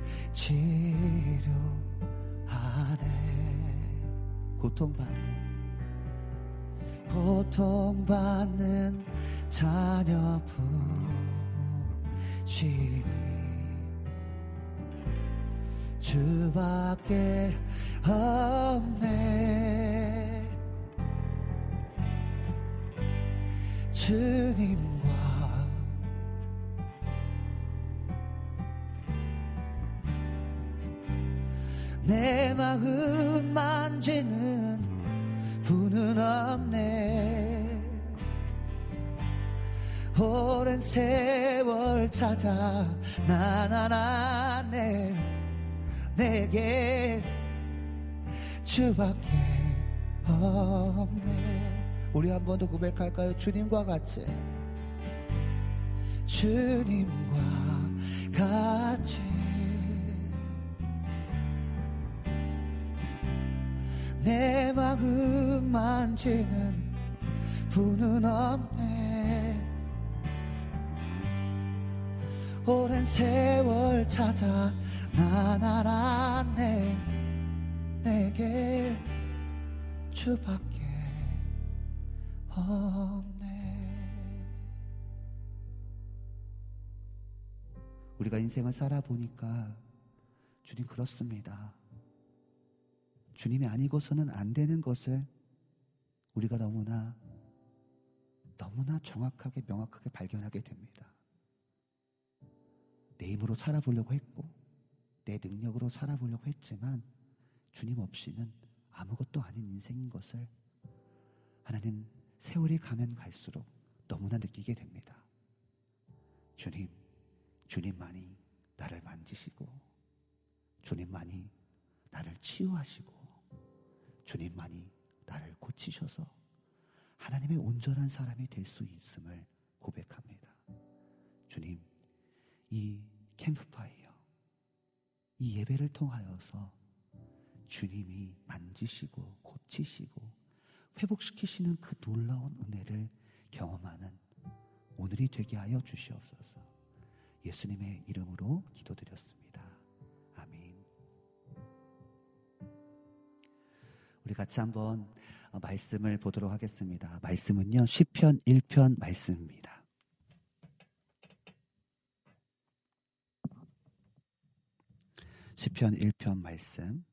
치료하네. 고통받는 고통받는 자녀 부모시니 주밖에 없네. 주님과 내 마음 만지는 분은 없네. 오랜 세월 찾아 나나나네. 내게 주밖에 없네. 우리 한 번 더 고백할까요? 주님과 같이, 주님과 같이 내 마음 만지는 분은 없네. 오랜 세월 찾아 난 알았네. 내게 주밖에 없네. 우리가 인생을 살아보니까 주님 그렇습니다. 주님이 아니고서는 안 되는 것을 우리가 너무나 너무나 정확하게 명확하게 발견하게 됩니다. 내 힘으로 살아보려고 했고 내 능력으로 살아보려고 했지만 주님 없이는 아무것도 아닌 인생인 것을 하나님 세월이 가면 갈수록 너무나 느끼게 됩니다. 주님, 주님만이 나를 만지시고 주님만이 나를 치유하시고 주님만이 나를 고치셔서 하나님의 온전한 사람이 될 수 있음을 고백합니다. 주님, 이 캠프파이어, 이 예배를 통하여서 주님이 만지시고 고치시고 회복시키시는 그 놀라운 은혜를 경험하는 오늘이 되게 하여 주시옵소서. 예수님의 이름으로 기도드렸습니다. 아멘. 우리 같이 한번 말씀을 보도록 하겠습니다. 말씀은요, 시편 일 편 말씀입니다. 시편 일 편 말씀,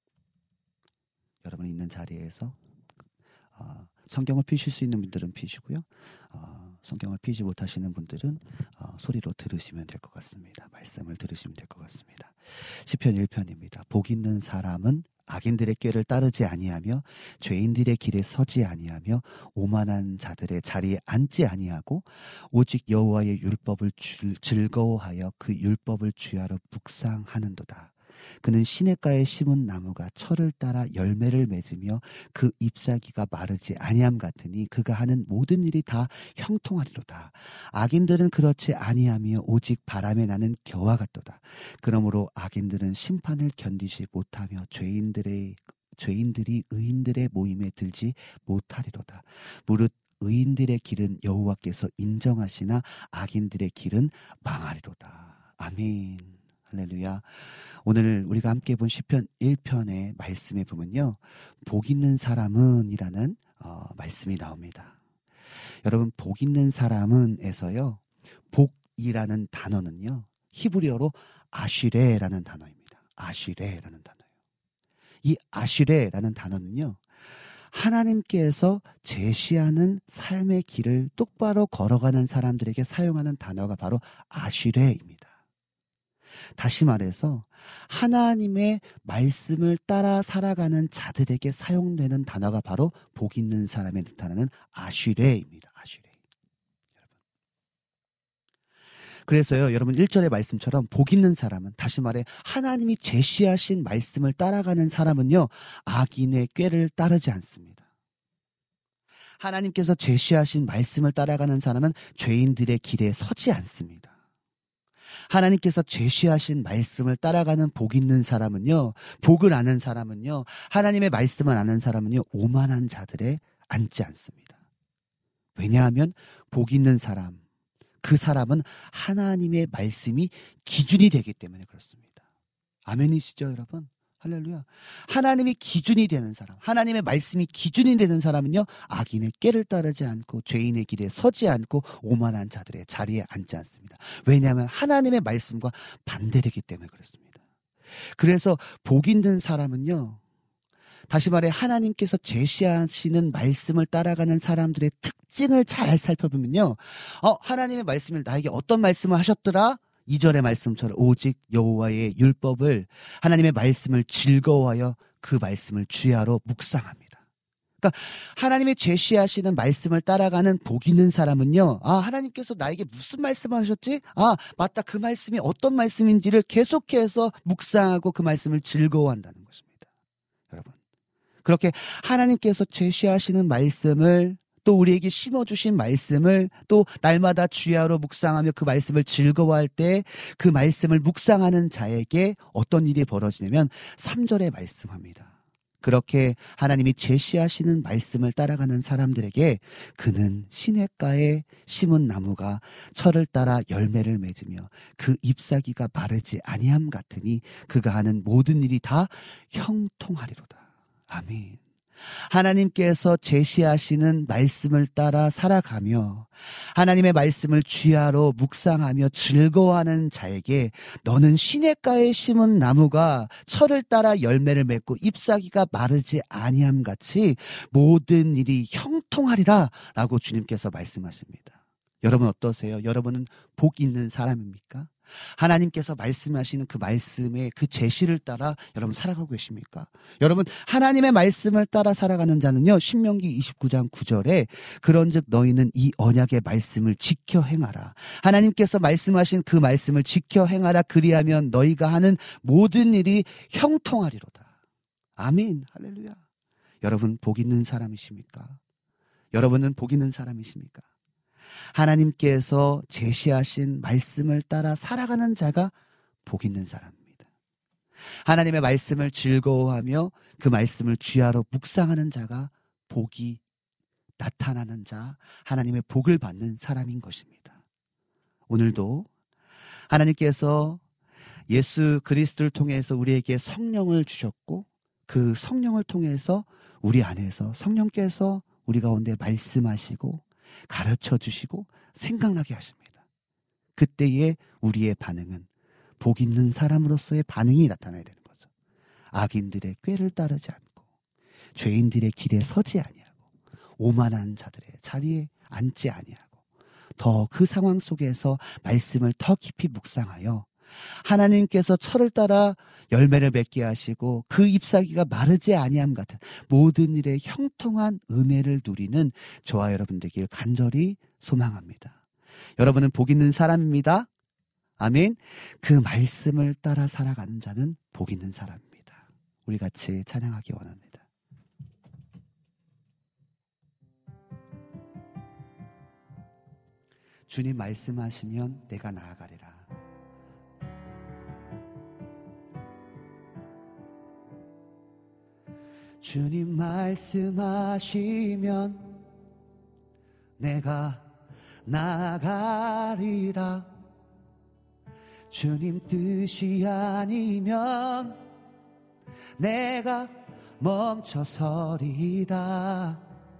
여러분 있는 자리에서 어, 성경을 피실 수 있는 분들은 피시고요. 어, 성경을 피지 못하시는 분들은 어, 소리로 들으시면 될 것 같습니다. 말씀을 들으시면 될 것 같습니다. 시편 일 편입니다. 복 있는 사람은 악인들의 꾀를 따르지 아니하며 죄인들의 길에 서지 아니하며 오만한 자들의 자리에 앉지 아니하고 오직 여호와의 율법을 줄, 즐거워하여 그 율법을 주야로 묵상하는도다. 그는 시냇가에 심은 나무가 철을 따라 열매를 맺으며 그 잎사귀가 마르지 아니함 같으니 그가 하는 모든 일이 다 형통하리로다. 악인들은 그렇지 아니하며 오직 바람에 나는 겨와 같도다. 그러므로 악인들은 심판을 견디지 못하며 죄인들의 죄인들이 의인들의 모임에 들지 못하리로다. 무릇 의인들의 길은 여호와께서 인정하시나 악인들의 길은 망하리로다. 아멘. 할렐루야. 오늘 우리가 함께 본 시편 일 편의 말씀에 보면요, 복 있는 사람은 이라는 어, 말씀이 나옵니다. 여러분, 복 있는 사람은 에서요, 복이라는 단어는요, 히브리어로 아쉬레라는 단어입니다. 아쉬레라는 단어예요. 이 아쉬레라는 단어는요, 하나님께서 제시하는 삶의 길을 똑바로 걸어가는 사람들에게 사용하는 단어가 바로 아쉬레입니다. 다시 말해서 하나님의 말씀을 따라 살아가는 자들에게 사용되는 단어가 바로 복 있는 사람에 나타나는 아쉬레입니다. 아쉬레. 여러분. 그래서요, 여러분 일 절의 말씀처럼 복 있는 사람은, 다시 말해 하나님이 제시하신 말씀을 따라가는 사람은요, 악인의 꾀를 따르지 않습니다. 하나님께서 제시하신 말씀을 따라가는 사람은 죄인들의 길에 서지 않습니다. 하나님께서 제시하신 말씀을 따라가는 복 있는 사람은요, 복을 아는 사람은요, 하나님의 말씀을 아는 사람은요, 오만한 자들에 앉지 않습니다. 왜냐하면 복 있는 사람, 그 사람은 하나님의 말씀이 기준이 되기 때문에 그렇습니다. 아멘이시죠, 여러분? 할렐루야. 하나님이 기준이 되는 사람, 하나님의 말씀이 기준이 되는 사람은요, 악인의 꾀를 따르지 않고 죄인의 길에 서지 않고 오만한 자들의 자리에 앉지 않습니다. 왜냐하면 하나님의 말씀과 반대되기 때문에 그렇습니다. 그래서 복 있는 사람은요, 다시 말해 하나님께서 제시하시는 말씀을 따라가는 사람들의 특징을 잘 살펴보면요, 어, 하나님의 말씀을 나에게 어떤 말씀을 하셨더라? 이 절의 말씀처럼 오직 여호와의 율법을, 하나님의 말씀을 즐거워하여 그 말씀을 주야로 묵상합니다. 그러니까 하나님의 제시하시는 말씀을 따라가는 복 있는 사람은요, 아, 하나님께서 나에게 무슨 말씀을 하셨지? 아, 맞다. 그 말씀이 어떤 말씀인지를 계속해서 묵상하고 그 말씀을 즐거워한다는 것입니다. 여러분, 그렇게 하나님께서 제시하시는 말씀을, 또 우리에게 심어주신 말씀을 또 날마다 주야로 묵상하며 그 말씀을 즐거워할 때 그 말씀을 묵상하는 자에게 어떤 일이 벌어지냐면 삼 절에 말씀합니다. 그렇게 하나님이 제시하시는 말씀을 따라가는 사람들에게 그는 시냇가에 심은 나무가 철을 따라 열매를 맺으며 그 잎사귀가 마르지 아니함 같으니 그가 하는 모든 일이 다 형통하리로다. 아멘. 하나님께서 제시하시는 말씀을 따라 살아가며 하나님의 말씀을 주야로 묵상하며 즐거워하는 자에게 너는 시냇가에 심은 나무가 철을 따라 열매를 맺고 잎사귀가 마르지 아니함 같이 모든 일이 형통하리라 라고 주님께서 말씀하십니다. 여러분 어떠세요? 여러분은 복 있는 사람입니까? 하나님께서 말씀하시는 그 말씀의 그 제시를 따라 여러분 살아가고 계십니까? 여러분, 하나님의 말씀을 따라 살아가는 자는요, 신명기 이십구 장 구 절에 그런즉 너희는 이 언약의 말씀을 지켜 행하라. 하나님께서 말씀하신 그 말씀을 지켜 행하라. 그리하면 너희가 하는 모든 일이 형통하리로다. 아멘. 할렐루야. 여러분, 복 있는 사람이십니까? 여러분은 복 있는 사람이십니까? 하나님께서 제시하신 말씀을 따라 살아가는 자가 복 있는 사람입니다. 하나님의 말씀을 즐거워하며 그 말씀을 주야로 묵상하는 자가 복이 나타나는 자, 하나님의 복을 받는 사람인 것입니다. 오늘도 하나님께서 예수 그리스도를 통해서 우리에게 성령을 주셨고 그 성령을 통해서 우리 안에서 성령께서 우리 가운데 말씀하시고 가르쳐 주시고 생각나게 하십니다. 그때의 우리의 반응은 복 있는 사람으로서의 반응이 나타나야 되는 거죠. 악인들의 꾀를 따르지 않고 죄인들의 길에 서지 아니하고 오만한 자들의 자리에 앉지 아니하고 더 그 상황 속에서 말씀을 더 깊이 묵상하여 하나님께서 철을 따라 열매를 맺게 하시고 그 잎사귀가 마르지 아니함 같은 모든 일에 형통한 은혜를 누리는 저와 여러분 되길 간절히 소망합니다. 여러분은 복 있는 사람입니다. 아멘. 그 말씀을 따라 살아가는 자는 복 있는 사람입니다. 우리 같이 찬양하기 원합니다. 주님 말씀하시면 내가 나아가리라. 주님 말씀하시면 내가 나아가리라. 주님 뜻이 아니면 내가 멈춰서리다.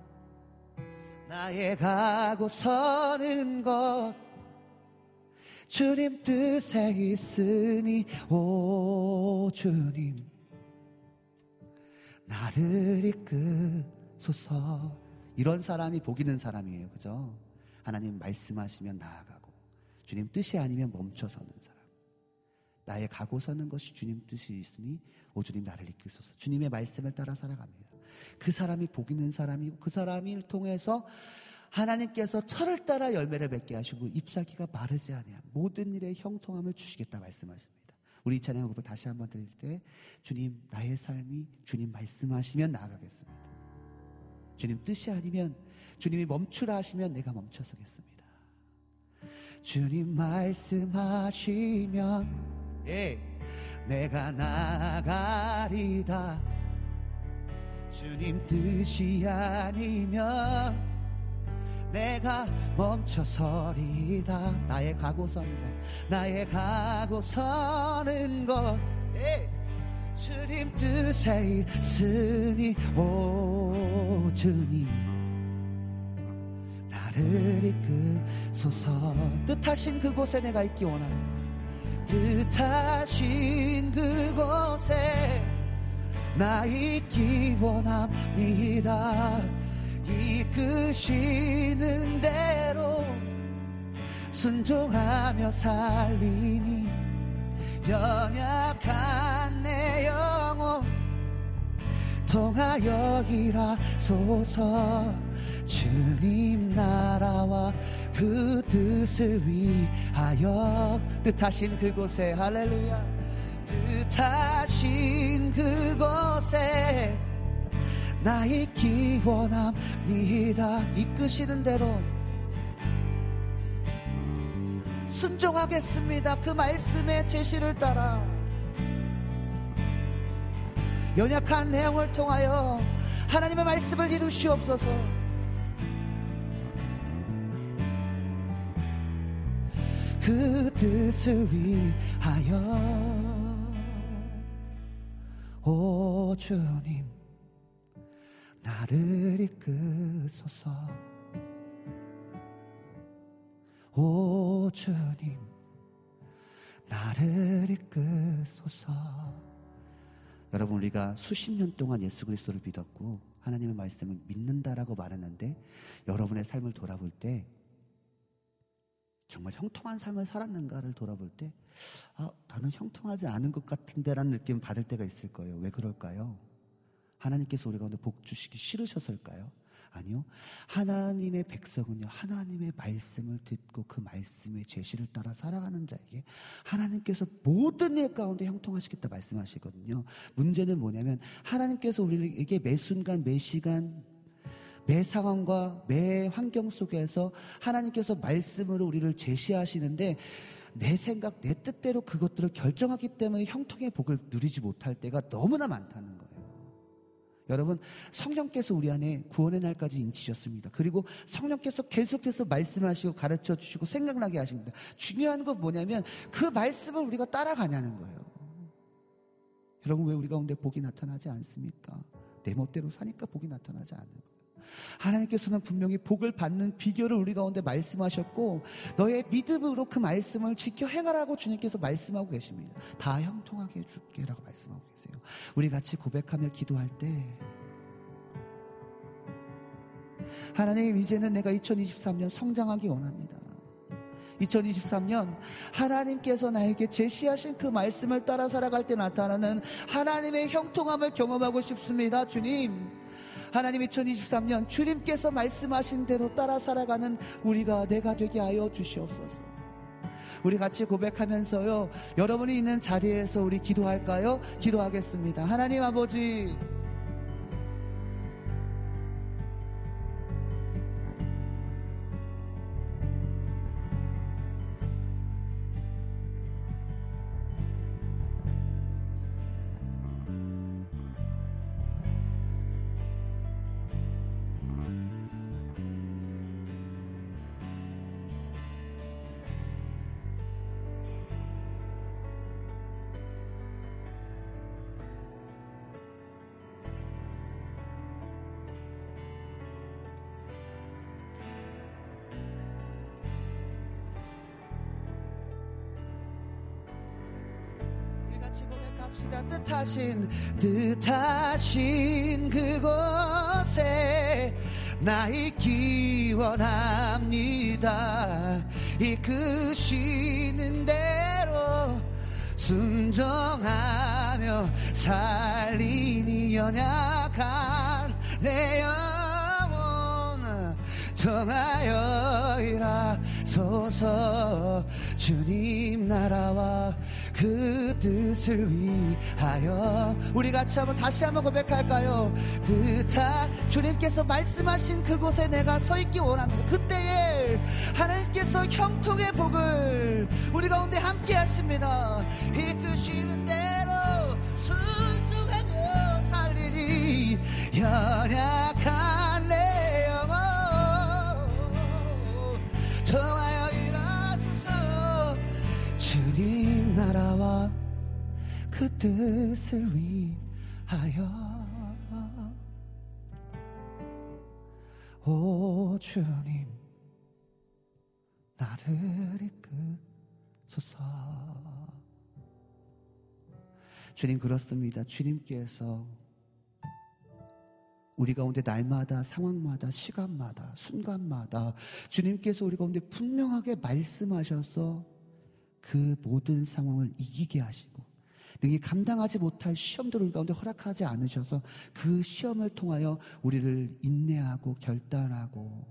나의 가고 서는 것 주님 뜻에 있으니 오 주님 나를 이끄소서. 이런 사람이 복 있는 사람이에요. 그죠? 하나님 말씀하시면 나아가고 주님 뜻이 아니면 멈춰서는 사람. 나의 가고 서는 것이 주님 뜻이 있으니 오 주님 나를 이끄소서. 주님의 말씀을 따라 살아갑니다. 그 사람이 복 있는 사람이고 그 사람을 통해서 하나님께서 철을 따라 열매를 맺게 하시고 잎사귀가 마르지 아니함 모든 일에 형통함을 주시겠다 말씀하십니다. 우리 찬양 후보 다시 한번 드릴 때 주님 나의 삶이 주님 말씀하시면 나아가겠습니다. 주님 뜻이 아니면 주님이 멈추라 하시면 내가 멈춰서겠습니다. 주님 말씀하시면 예, 내가 나아가리다. 주님 뜻이 아니면 내가 멈춰서리다. 나의 가고 서는 것 나의 가고 서는 것 예. 주님 뜻에 있으니 오 주님 나를 이끄소서. 뜻하신 그곳에 내가 있기 원합니다. 뜻하신 그곳에 나 있기 원합니다. 이끄시는 대로 순종하며 살리니 연약한 내 영혼 통하여 일하소서. 주님 나라와 그 뜻을 위하여 뜻하신 그곳에 할렐루야 뜻하신 그곳에 나 있기 원합니다. 이끄시는 대로 순종하겠습니다. 그 말씀의 제시를 따라 연약한 내용을 통하여 하나님의 말씀을 이루시옵소서. 그 뜻을 위하여 오 주님 나를 이끄소서. 오 주님 나를 이끄소서. 여러분 우리가 수십 년 동안 예수 그리스도를 믿었고 하나님의 말씀을 믿는다라고 말했는데 여러분의 삶을 돌아볼 때 정말 형통한 삶을 살았는가를 돌아볼 때 아, 나는 형통하지 않은 것 같은데 라는 느낌을 받을 때가 있을 거예요. 왜 그럴까요? 하나님께서 우리 가운데 복 주시기 싫으셔서일까요? 아니요. 하나님의 백성은요, 하나님의 말씀을 듣고 그 말씀의 제시를 따라 살아가는 자에게 하나님께서 모든 일 가운데 형통하시겠다 말씀하시거든요. 문제는 뭐냐면 하나님께서 우리에게 매 순간 매 시간 매 상황과 매 환경 속에서 하나님께서 말씀으로 우리를 제시하시는데 내 생각, 내 뜻대로 그것들을 결정하기 때문에 형통의 복을 누리지 못할 때가 너무나 많다는 거예요. 여러분, 성령께서 우리 안에 구원의 날까지 인치셨습니다. 그리고 성령께서 계속해서 말씀하시고 가르쳐 주시고 생각나게 하십니다. 중요한 건 뭐냐면 그 말씀을 우리가 따라가냐는 거예요. 여러분, 왜 우리 가운데 복이 나타나지 않습니까? 내 멋대로 사니까 복이 나타나지 않는 거예요. 하나님께서는 분명히 복을 받는 비결을 우리 가운데 말씀하셨고 너의 믿음으로 그 말씀을 지켜 행하라고 주님께서 말씀하고 계십니다. 다 형통하게 해줄게 라고 말씀하고 계세요. 우리 같이 고백하며 기도할 때 하나님 이제는 내가 이천이십삼 년 성장하기 원합니다. 이천이십삼 년 하나님께서 나에게 제시하신 그 말씀을 따라 살아갈 때 나타나는 하나님의 형통함을 경험하고 싶습니다. 주님, 하나님 이천이십삼 년 주님께서 말씀하신 대로 따라 살아가는 우리가 내가 되게 하여 주시옵소서. 우리 같이 고백하면서요, 여러분이 있는 자리에서 우리 기도할까요? 기도하겠습니다. 하나님 아버지, 뜻하신 뜻하신 그곳에 나 있기 원합니다. 이끄시는 대로 순종하며 살리니 연약한 내 영혼 통하여 일하소서. 주님 나라와 그 뜻을 위하여 우리 같이 한번 다시 한번 고백할까요? 뜻하 주님께서 말씀하신 그곳에 내가 서 있기 원합니다. 그때에 하나님께서 형통의 복을 우리 가운데 함께 하십니다. 이끄시는 대로 순종하며 살리니 연약한 내 영혼 통하여 일하소서. 주님 나라와 그 뜻을 위하여. 오 주님 나를 이끄소서. 주님 그렇습니다. 주님께서 우리 가운데 날마다 상황마다 시간마다 순간마다 주님께서 우리 가운데 분명하게 말씀하셔서 그 모든 상황을 이기게 하시고 능히 감당하지 못할 시험들을 우리 가운데 허락하지 않으셔서 그 시험을 통하여 우리를 인내하고 결단하고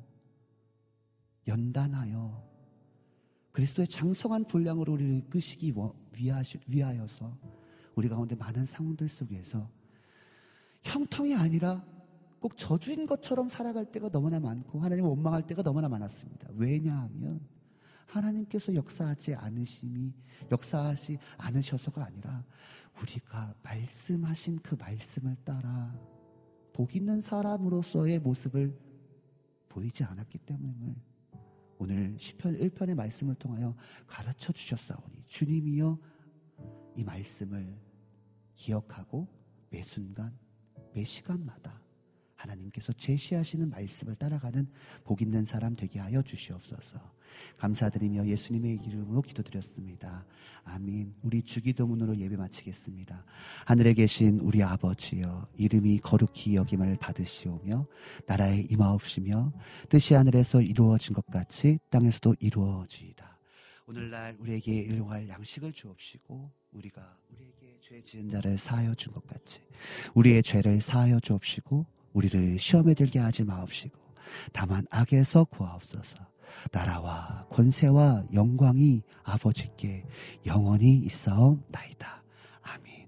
연단하여 그리스도의 장성한 분량으로 우리를 이끄시기 위하여서 우리 가운데 많은 상황들 속에서 형통이 아니라 꼭 저주인 것처럼 살아갈 때가 너무나 많고 하나님을 원망할 때가 너무나 많았습니다. 왜냐하면 하나님께서 역사하지 않으심이 역사하지 않으셔서가 아니라 우리가 말씀하신 그 말씀을 따라 복 있는 사람으로서의 모습을 보이지 않았기 때문임을 오늘 시편 일 편의 말씀을 통하여 가르쳐 주셨사오니 주님이여 이 말씀을 기억하고 매 순간 매 시간마다 하나님께서 제시하시는 말씀을 따라가는 복 있는 사람 되게 하여 주시옵소서. 감사드리며 예수님의 이름으로 기도드렸습니다. 아멘. 우리 주기도문으로 예배 마치겠습니다. 하늘에 계신 우리 아버지여 이름이 거룩히 여김을 받으시오며 나라에 임하옵시며 뜻이 하늘에서 이루어진 것 같이 땅에서도 이루어지이다. 오늘날 우리에게 일용할 양식을 주옵시고 우리가 우리에게 죄 지은 자를 사하여 준 것 같이 우리의 죄를 사하여 주옵시고 우리를 시험에 들게 하지 마옵시고 다만 악에서 구하옵소서. 나라와 권세와 영광이 아버지께 영원히 있사옵나이다. 아멘.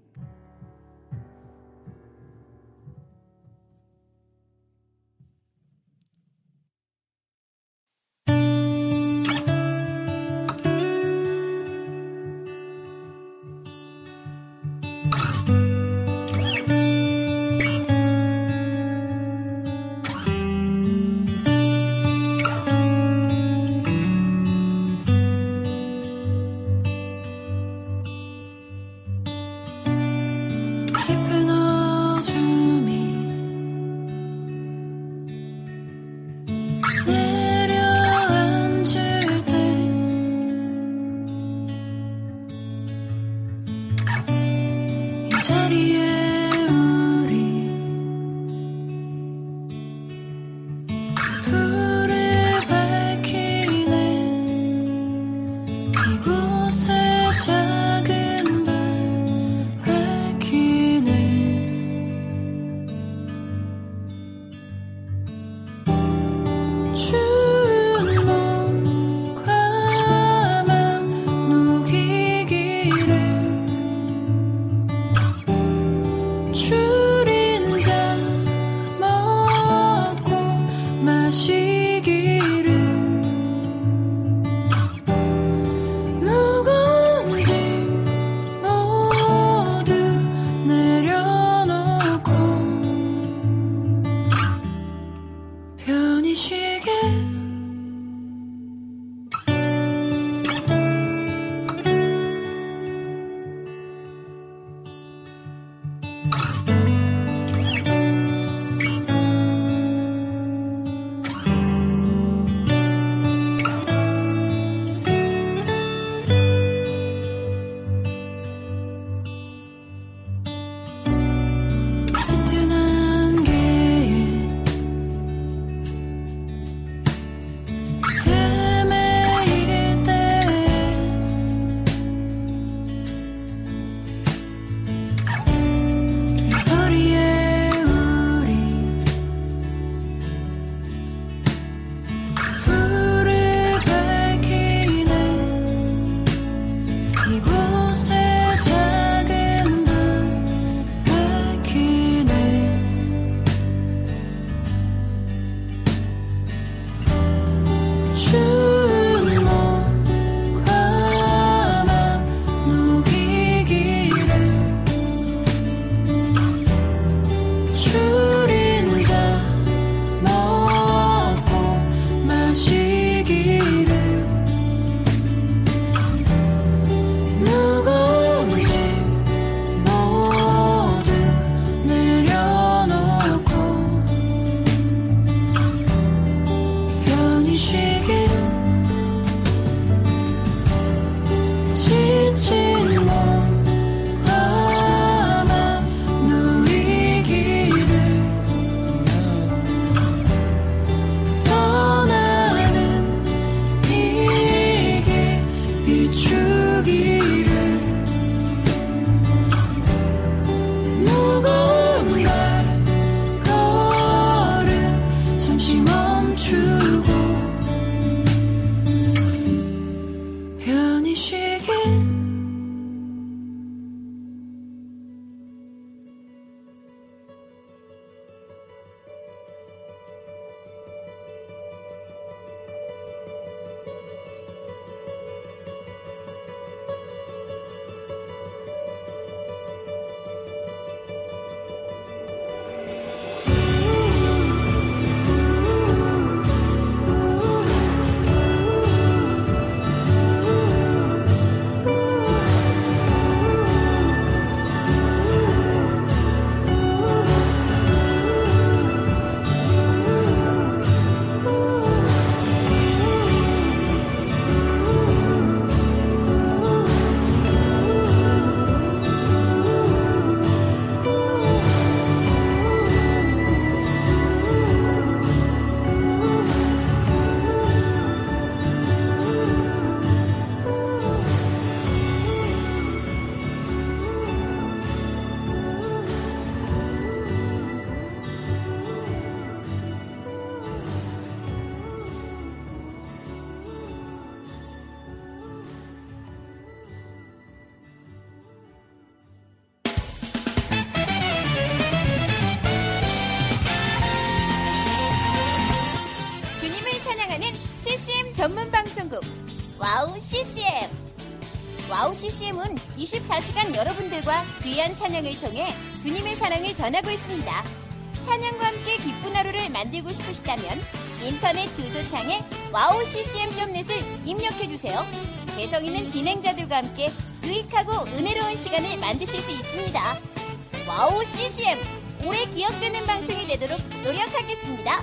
와우 씨씨엠. 와우 씨씨엠은 이십사 시간 여러분들과 귀한 찬양을 통해 주님의 사랑을 전하고 있습니다. 찬양과 함께 기쁜 하루를 만들고 싶으시다면 인터넷 주소창에 와우 씨씨엠 닷 넷을 입력해주세요. 개성 있는 진행자들과 함께 유익하고 은혜로운 시간을 만드실 수 있습니다. 와우 씨씨엠, 오래 기억되는 방송이 되도록 노력하겠습니다.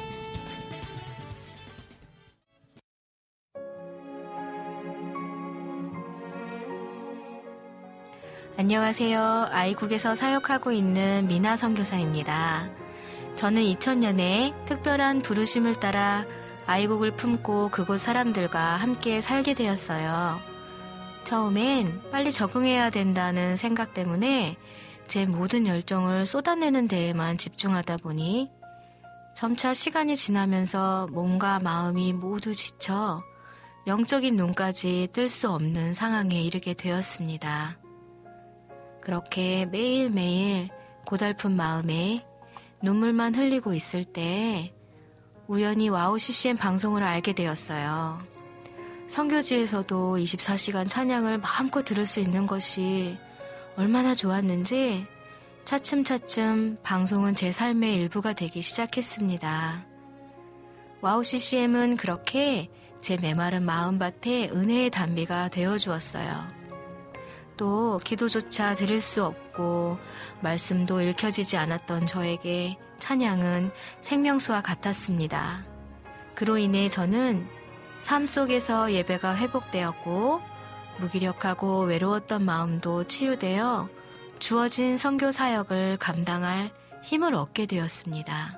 안녕하세요. 아이국에서 사역하고 있는 미나 선교사입니다. 저는 이천 년에 특별한 부르심을 따라 아이국을 품고 그곳 사람들과 함께 살게 되었어요. 처음엔 빨리 적응해야 된다는 생각 때문에 제 모든 열정을 쏟아내는 데에만 집중하다 보니 점차 시간이 지나면서 몸과 마음이 모두 지쳐 영적인 눈까지 뜰 수 없는 상황에 이르게 되었습니다. 그렇게 매일매일 고달픈 마음에 눈물만 흘리고 있을 때 우연히 와우 씨씨엠 방송을 알게 되었어요. 선교지에서도 이십사 시간 찬양을 마음껏 들을 수 있는 것이 얼마나 좋았는지 차츰차츰 방송은 제 삶의 일부가 되기 시작했습니다. 와우 씨씨엠은 그렇게 제 메마른 마음밭에 은혜의 단비가 되어주었어요. 또 기도조차 드릴 수 없고 말씀도 읽혀지지 않았던 저에게 찬양은 생명수와 같았습니다. 그로 인해 저는 삶 속에서 예배가 회복되었고 무기력하고 외로웠던 마음도 치유되어 주어진 선교 사역을 감당할 힘을 얻게 되었습니다.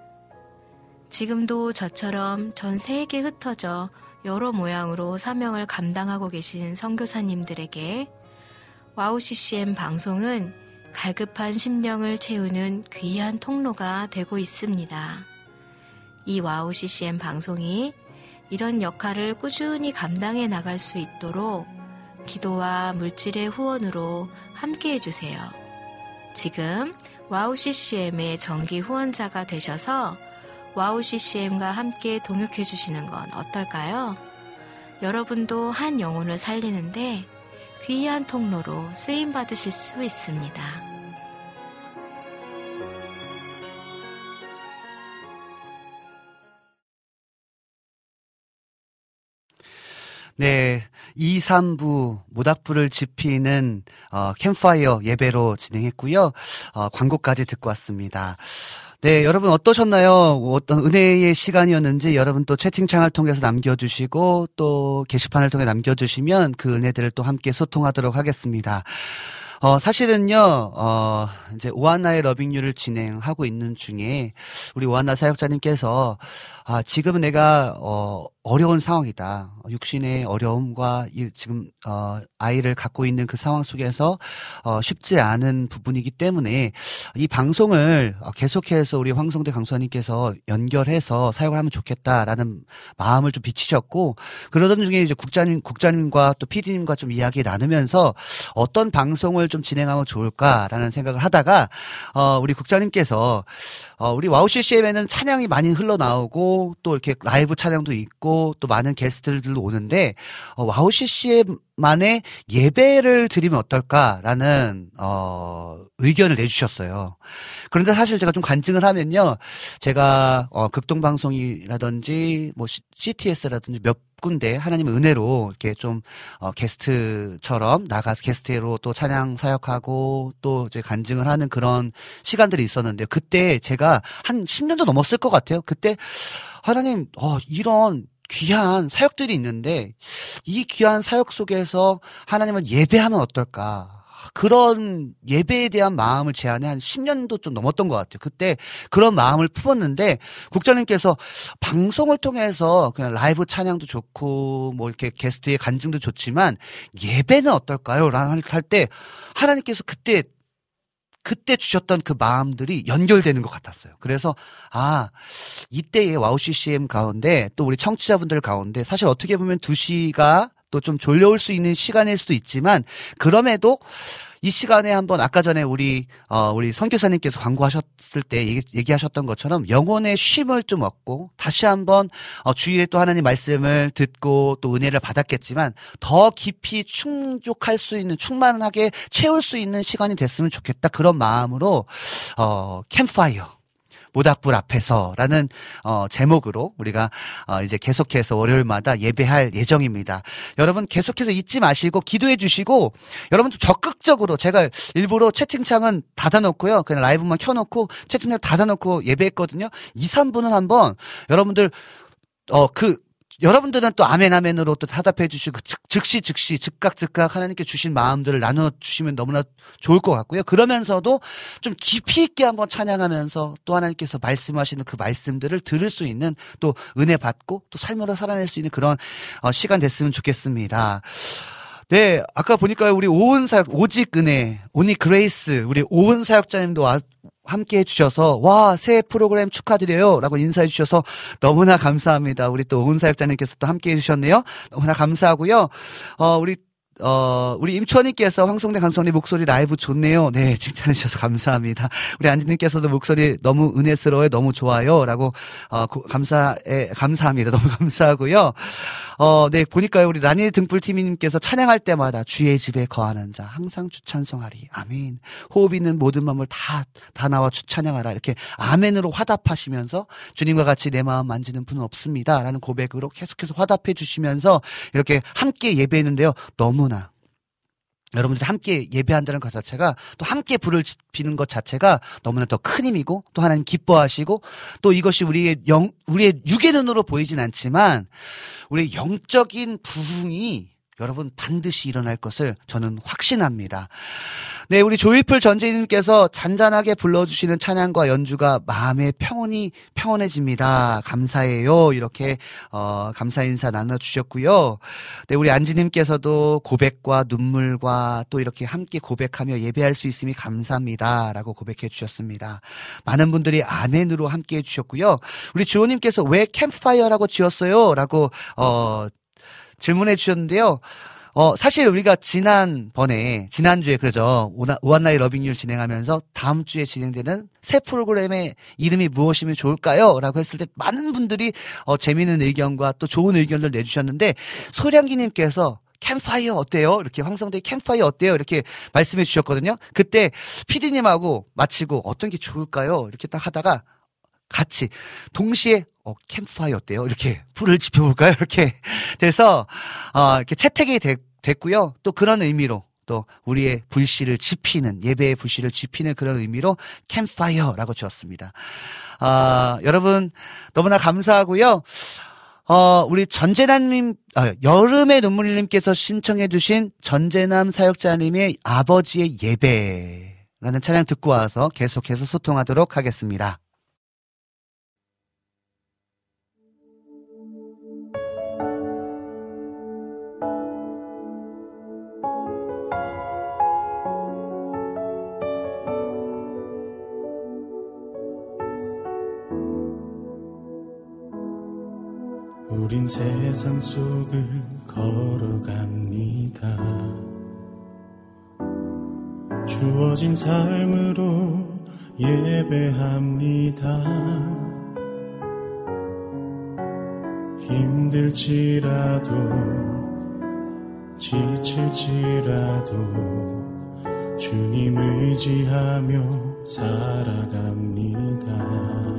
지금도 저처럼 전 세계에 흩어져 여러 모양으로 사명을 감당하고 계신 선교사님들에게 와우 씨씨엠 방송은 갈급한 심령을 채우는 귀한 통로가 되고 있습니다. 이 와우 씨씨엠 방송이 이런 역할을 꾸준히 감당해 나갈 수 있도록 기도와 물질의 후원으로 함께 해주세요. 지금 와우 씨씨엠의 정기 후원자가 되셔서 와우 씨씨엠과 함께 동역해 주시는 건 어떨까요? 여러분도 한 영혼을 살리는데 귀한 통로로 쓰임 받으실 수 있습니다. 네, 이, 삼 부 모닥불을 지피는 어, 캠파이어 예배로 진행했고요. 어, 광고까지 듣고 왔습니다. 네, 여러분 어떠셨나요? 어떤 은혜의 시간이었는지 여러분 또 채팅창을 통해서 남겨주시고 또 게시판을 통해 남겨주시면 그 은혜들을 또 함께 소통하도록 하겠습니다. 어, 사실은요, 어, 이제 오한나의 러빙유를 진행하고 있는 중에 우리 오한나 사역자님께서 아, 지금은 내가, 어, 어려운 상황이다. 육신의 어려움과 이, 지금, 어, 아이를 갖고 있는 그 상황 속에서, 어, 쉽지 않은 부분이기 때문에 이 방송을 계속해서 우리 황성대 강수사님께서 연결해서 사역을 하면 좋겠다라는 마음을 좀 비치셨고, 그러던 중에 이제 국장님, 국장님과 또 피디님과 좀 이야기 나누면서 어떤 방송을 좀 진행하면 좋을까라는 생각을 하다가, 어, 우리 국장님께서, 어, 우리 와우 씨씨엠에는 찬양이 많이 흘러나오고, 또 이렇게 라이브 찬양도 있고 또 많은 게스트들도 오는데 어, 와우 씨씨엠만의 예배를 드리면 어떨까라는 어, 의견을 내주셨어요. 그런데 사실 제가 좀 간증을 하면요, 제가 어, 극동방송이라든지 뭐 씨티에스라든지 몇 군데 하나님의 은혜로 이렇게 좀 어, 게스트처럼 나가서 게스트로 또 찬양 사역하고 또 이제 간증을 하는 그런 시간들이 있었는데요. 그때 제가 한 십 년도 넘었을 것 같아요. 그때 하나님, 어, 이런 귀한 사역들이 있는데 이 귀한 사역 속에서 하나님을 예배하면 어떨까? 그런 예배에 대한 마음을 제 안에 한 십 년도 좀 넘었던 것 같아요. 그때 그런 마음을 품었는데 국장님께서 방송을 통해서 그냥 라이브 찬양도 좋고 뭐 이렇게 게스트의 간증도 좋지만 예배는 어떨까요? 라는 할 때 하나님께서 그때 그때 주셨던 그 마음들이 연결되는 것 같았어요. 그래서 아, 이때의 와우 씨씨엠 가운데 또 우리 청취자분들 가운데 사실 어떻게 보면 두 시가 또 좀 졸려올 수 있는 시간일 수도 있지만 그럼에도 이 시간에 한번 아까 전에 우리 어 우리 선교사님께서 광고하셨을 때 얘기, 얘기하셨던 것처럼 영혼의 쉼을 좀 얻고 다시 한번 어 주일에 또 하나님 말씀을 듣고 또 은혜를 받았겠지만 더 깊이 충족할 수 있는 충만하게 채울 수 있는 시간이 됐으면 좋겠다. 그런 마음으로 어 캠프파이어 모닥불 앞에서라는 어 제목으로 우리가 어 이제 계속해서 월요일마다 예배할 예정입니다. 여러분 계속해서 잊지 마시고 기도해 주시고 여러분 좀 적극적으로 제가 일부러 채팅창은 닫아놓고요. 그냥 라이브만 켜놓고 채팅창 닫아놓고 예배했거든요. 이, 삼 분은 한번 여러분들 어 그 여러분들은 또 아멘 아멘으로 또 타답해 주시고 즉, 즉시 즉시 즉각 즉각 하나님께 주신 마음들을 나눠주시면 너무나 좋을 것 같고요. 그러면서도 좀 깊이 있게 한번 찬양하면서 또 하나님께서 말씀하시는 그 말씀들을 들을 수 있는 또 은혜 받고 또 삶으로 살아낼 수 있는 그런 어, 시간 됐으면 좋겠습니다. 네, 아까 보니까 우리 오은 사역, 오직 은혜, 오니 그레이스, 우리 오은 사역자님도 와, 함께 해주셔서, 와, 새 프로그램 축하드려요. 라고 인사해주셔서 너무나 감사합니다. 우리 또 오은 사역자님께서 또 함께 해주셨네요. 너무나 감사하고요. 어, 우리 어, 우리 임초원님께서 황성대 강성님 목소리 라이브 좋네요. 네, 칭찬해주셔서 감사합니다. 우리 안지님께서도 목소리 너무 은혜스러워요. 너무 좋아요. 라고, 어, 고, 감사해, 감사합니다. 너무 감사하고요. 어, 네, 보니까요. 우리 라니 등불티미님께서 찬양할 때마다 주의 집에 거하는 자, 항상 주찬송하리. 아멘. 호흡 있는 모든 마음을 다, 다 나와 주찬양하라. 이렇게 아멘으로 화답하시면서 주님과 같이 내 마음 만지는 분은 없습니다. 라는 고백으로 계속해서 화답해 주시면서 이렇게 함께 예배했는데요. 너무 여러분들이 함께 예배한다는 것 자체가 또 함께 불을 지피는 것 자체가 너무나 더 큰 힘이고 또 하나님 기뻐하시고 또 이것이 우리의 영, 우리의 육의 눈으로 보이진 않지만 우리의 영적인 부흥이 여러분 반드시 일어날 것을 저는 확신합니다. 네, 우리 조이풀 전재희님께서 잔잔하게 불러주시는 찬양과 연주가 마음의 평온이 평온해집니다. 감사해요. 이렇게 어, 감사 인사 나눠주셨고요. 네, 우리 안지님께서도 고백과 눈물과 또 이렇게 함께 고백하며 예배할 수 있음이 감사합니다라고 고백해 주셨습니다. 많은 분들이 아멘으로 함께 해주셨고요. 우리 주호님께서 왜 캠프파이어라고 지었어요?라고 어, 질문해 주셨는데요. 어, 사실 우리가 지난번에, 지난주에, 그러죠. 오한나잇 러빙유를 진행하면서 다음 주에 진행되는 새 프로그램의 이름이 무엇이면 좋을까요? 라고 했을 때 많은 분들이, 어, 재미있는 의견과 또 좋은 의견을 내주셨는데, 소량기님께서 캠파이어 어때요? 이렇게 황성대 캠파이어 어때요? 이렇게 말씀해 주셨거든요. 그때 피디님하고 마치고 어떤 게 좋을까요? 이렇게 딱 하다가 같이 동시에 어, 캠프파이어 어때요? 이렇게 불을 지펴볼까요? 이렇게 돼서 어, 이렇게 채택이 되, 됐고요. 또 그런 의미로 또 우리의 불씨를 지피는 예배의 불씨를 지피는 그런 의미로 캠프파이어라고 지었습니다. 어, 여러분 너무나 감사하고요. 어, 우리 전재남님, 아, 여름의 눈물님께서 신청해주신 전재남 사역자님의 아버지의 예배라는 찬양 듣고 와서 계속해서 소통하도록 하겠습니다. 우린 세상 속을 걸어갑니다. 주어진 삶으로 예배합니다. 힘들지라도 지칠지라도 주님 의지하며 살아갑니다.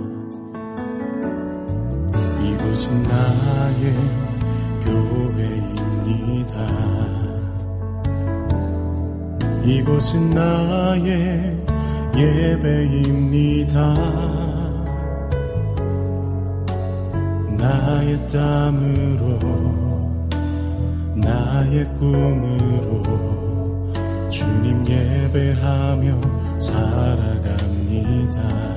이곳은 나의 교회입니다. 이곳은 나의 예배입니다. 나의 땀으로 나의 꿈으로 주님 예배하며 살아갑니다.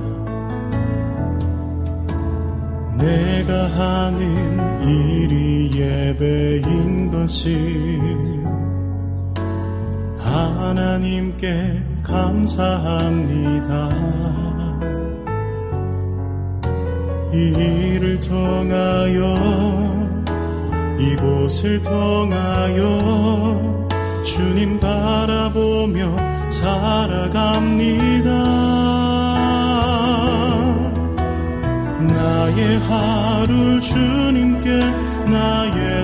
내가 하는 일이 예배인 것을 하나님께 감사합니다. 이 일을 통하여 이곳을 통하여 주님 바라보며 살아갑니다. 나의 하루를 주님께, 나의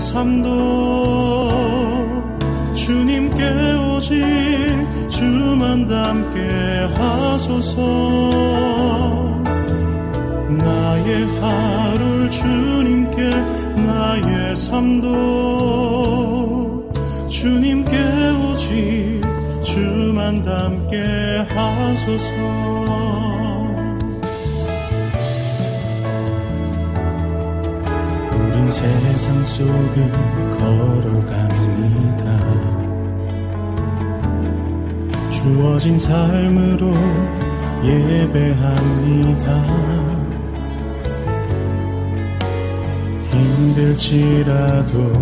삶도 주님께 오직 주만 닮게 하소서. 나의 하루를 주님께, 나의 삶도 주님께 오직 주만 닮게 하소서. 우린 세상 속을 걸어갑니다. 주어진 삶으로 예배합니다. 힘들지라도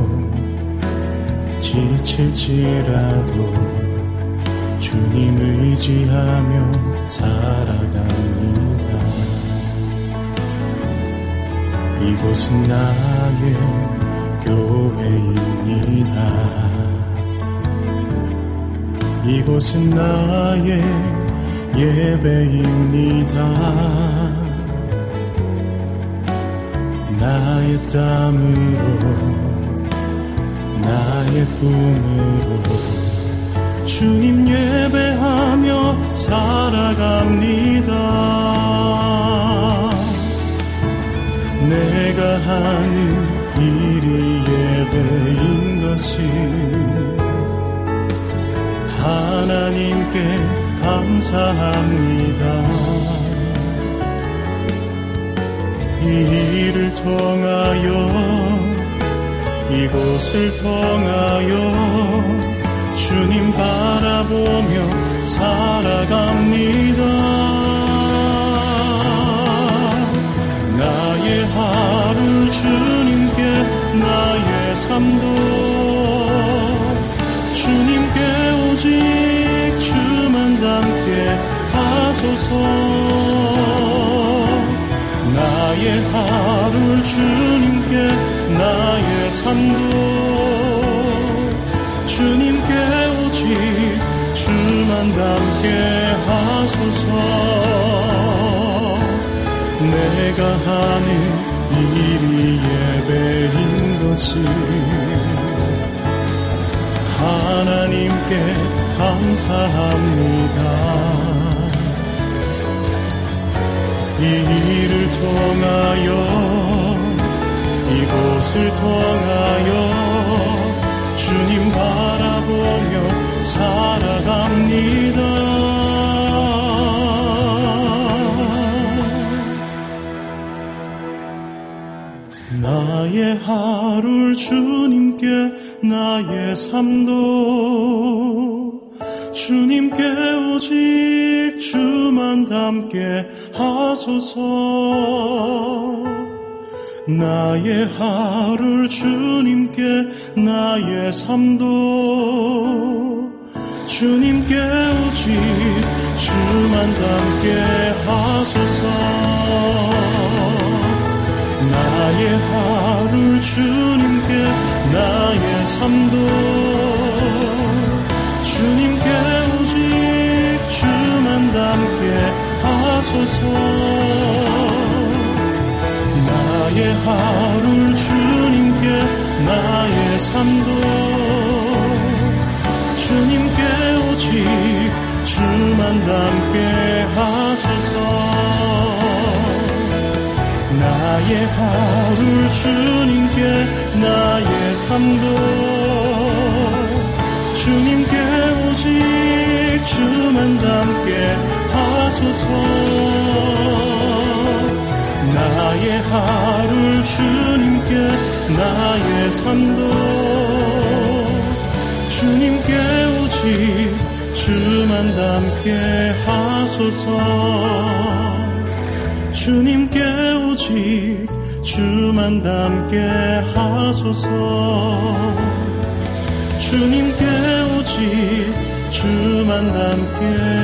지칠지라도 주님 의지하며 살아갑니다. 이곳은 나의 교회입니다. 이곳은 나의 예배입니다. 나의 땀으로, 나의 꿈으로 주님 예배하며 살아갑니다. 내가 하는 일이 예배인 것을 하나님께 감사합니다. 이 일을 통하여, 이곳을 통하여 주님 바라보며 살아갑니다. 나의 하루를 주님께, 나의 삶도 주님께 오직 주만 닮게 하소서. 나의 하루를 주님께, 나의 삶도 주님께 오직 주만 닮게 하소서. 내가 하는 일이 예배인 것을 하나님께 감사합니다. 이 일을 통하여, 이곳을 통하여 주님 바라보며 살아갑니다. 나의 하루를 주님께, 나의 삶도 주님께 오직 주만 닮게 하소서. 나의 하루를 주님께, 나의 삶도 주님께 오직 주만 닮게 하소서. 나의 하루를 주님께, 나의 삶도 주님께 오직 주만 닮게 하소서. 나의 하루를 주님께, 나의 삶도 주님께 오직 주만 닮게 하소서. 나의 하루를 주님께, 나의 삶도 주님께 오직 주만 닮게 하소서. 나의 하루를 주님께, 나의 삶도 주님께 오직 주만 닮게 하소서. 주님께 오직 주만 닮게 하소서. 주님께 오직 주만 닮게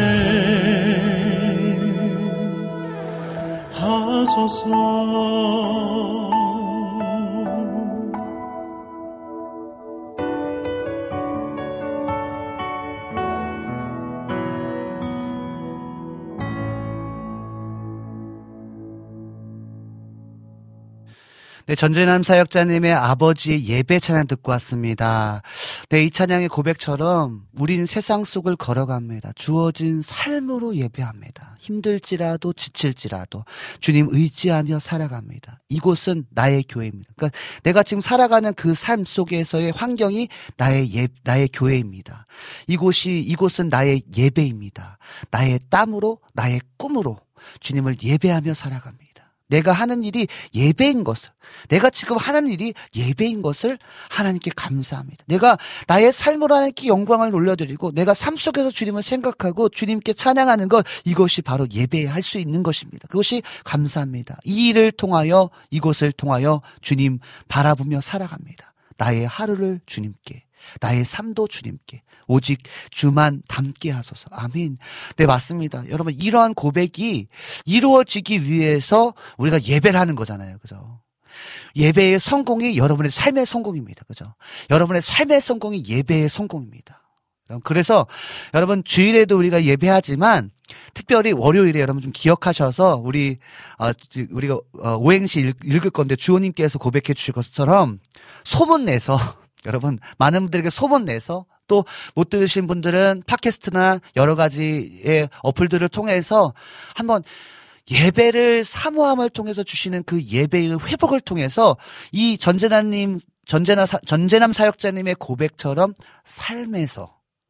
하소서. 네, 전재남 사역자님의 아버지의 예배 찬양 듣고 왔습니다. 네, 이 찬양의 고백처럼 우린 세상 속을 걸어갑니다. 주어진 삶으로 예배합니다. 힘들지라도 지칠지라도 주님 의지하며 살아갑니다. 이곳은 나의 교회입니다. 그러니까 내가 지금 살아가는 그 삶 속에서의 환경이 나의 예, 나의 교회입니다. 이곳이 이곳은 나의 예배입니다. 나의 땀으로 나의 꿈으로 주님을 예배하며 살아갑니다. 내가 하는 일이 예배인 것을, 내가 지금 하는 일이 예배인 것을 하나님께 감사합니다. 내가 나의 삶으로 하나님께 영광을 올려드리고 내가 삶 속에서 주님을 생각하고 주님께 찬양하는 것, 이것이 바로 예배할 수 있는 것입니다. 그것이 감사합니다. 이 일을 통하여, 이곳을 통하여 주님 바라보며 살아갑니다. 나의 하루를 주님께, 나의 삶도 주님께, 오직 주만 닮게 하소서. 아멘. 네, 맞습니다. 여러분, 이러한 고백이 이루어지기 위해서 우리가 예배를 하는 거잖아요. 그죠? 예배의 성공이 여러분의 삶의 성공입니다. 그죠? 여러분의 삶의 성공이 예배의 성공입니다. 그래서 여러분, 주일에도 우리가 예배하지만 특별히 월요일에 여러분 좀 기억하셔서 우리 어, 우리가 어, 오행시 읽, 읽을 건데 주호님께서 고백해 주실 것처럼 소문내서 여러분, 많은 분들에게 소문내서 또 못 들으신 분들은 팟캐스트나 여러 가지의 어플들을 통해서 한번 예배를 사모함을 통해서 주시는 그 예배의 회복을 통해서 이 전재남님, 전재나 사, 전재남 사역자님의 고백처럼 삶에서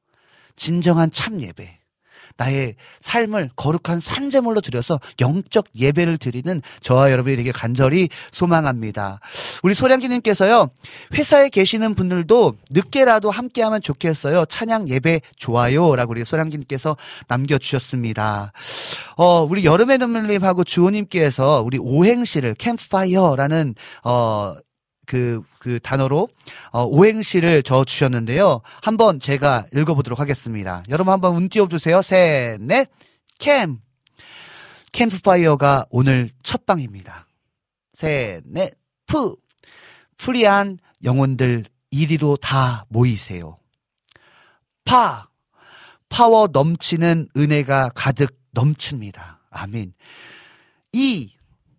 진정한 참 예배, 나의 삶을 거룩한 산제물로 드려서 영적 예배를 드리는 저와 여러분이 되게 간절히 소망합니다. 우리 소량기님께서요, 회사에 계시는 분들도 늦게라도 함께하면 좋겠어요. 찬양 예배 좋아요라고 우리 소량기님께서 남겨주셨습니다. 어, 우리 여름의 눈물님하고 주호님께서 우리 오행시를 캠프파이어라는 어. 그, 그 단어로, 어, 오행시를 저 주셨는데요. 한번 제가 읽어보도록 하겠습니다. 여러분 한번 운 띄워주세요. 셋, 넷, 캠. 캠프파이어가 오늘 첫 방입니다. 셋, 넷, 푸. 프리한 영혼들 이리로 다 모이세요. 파. 파워 넘치는 은혜가 가득 넘칩니다. 아멘. 이.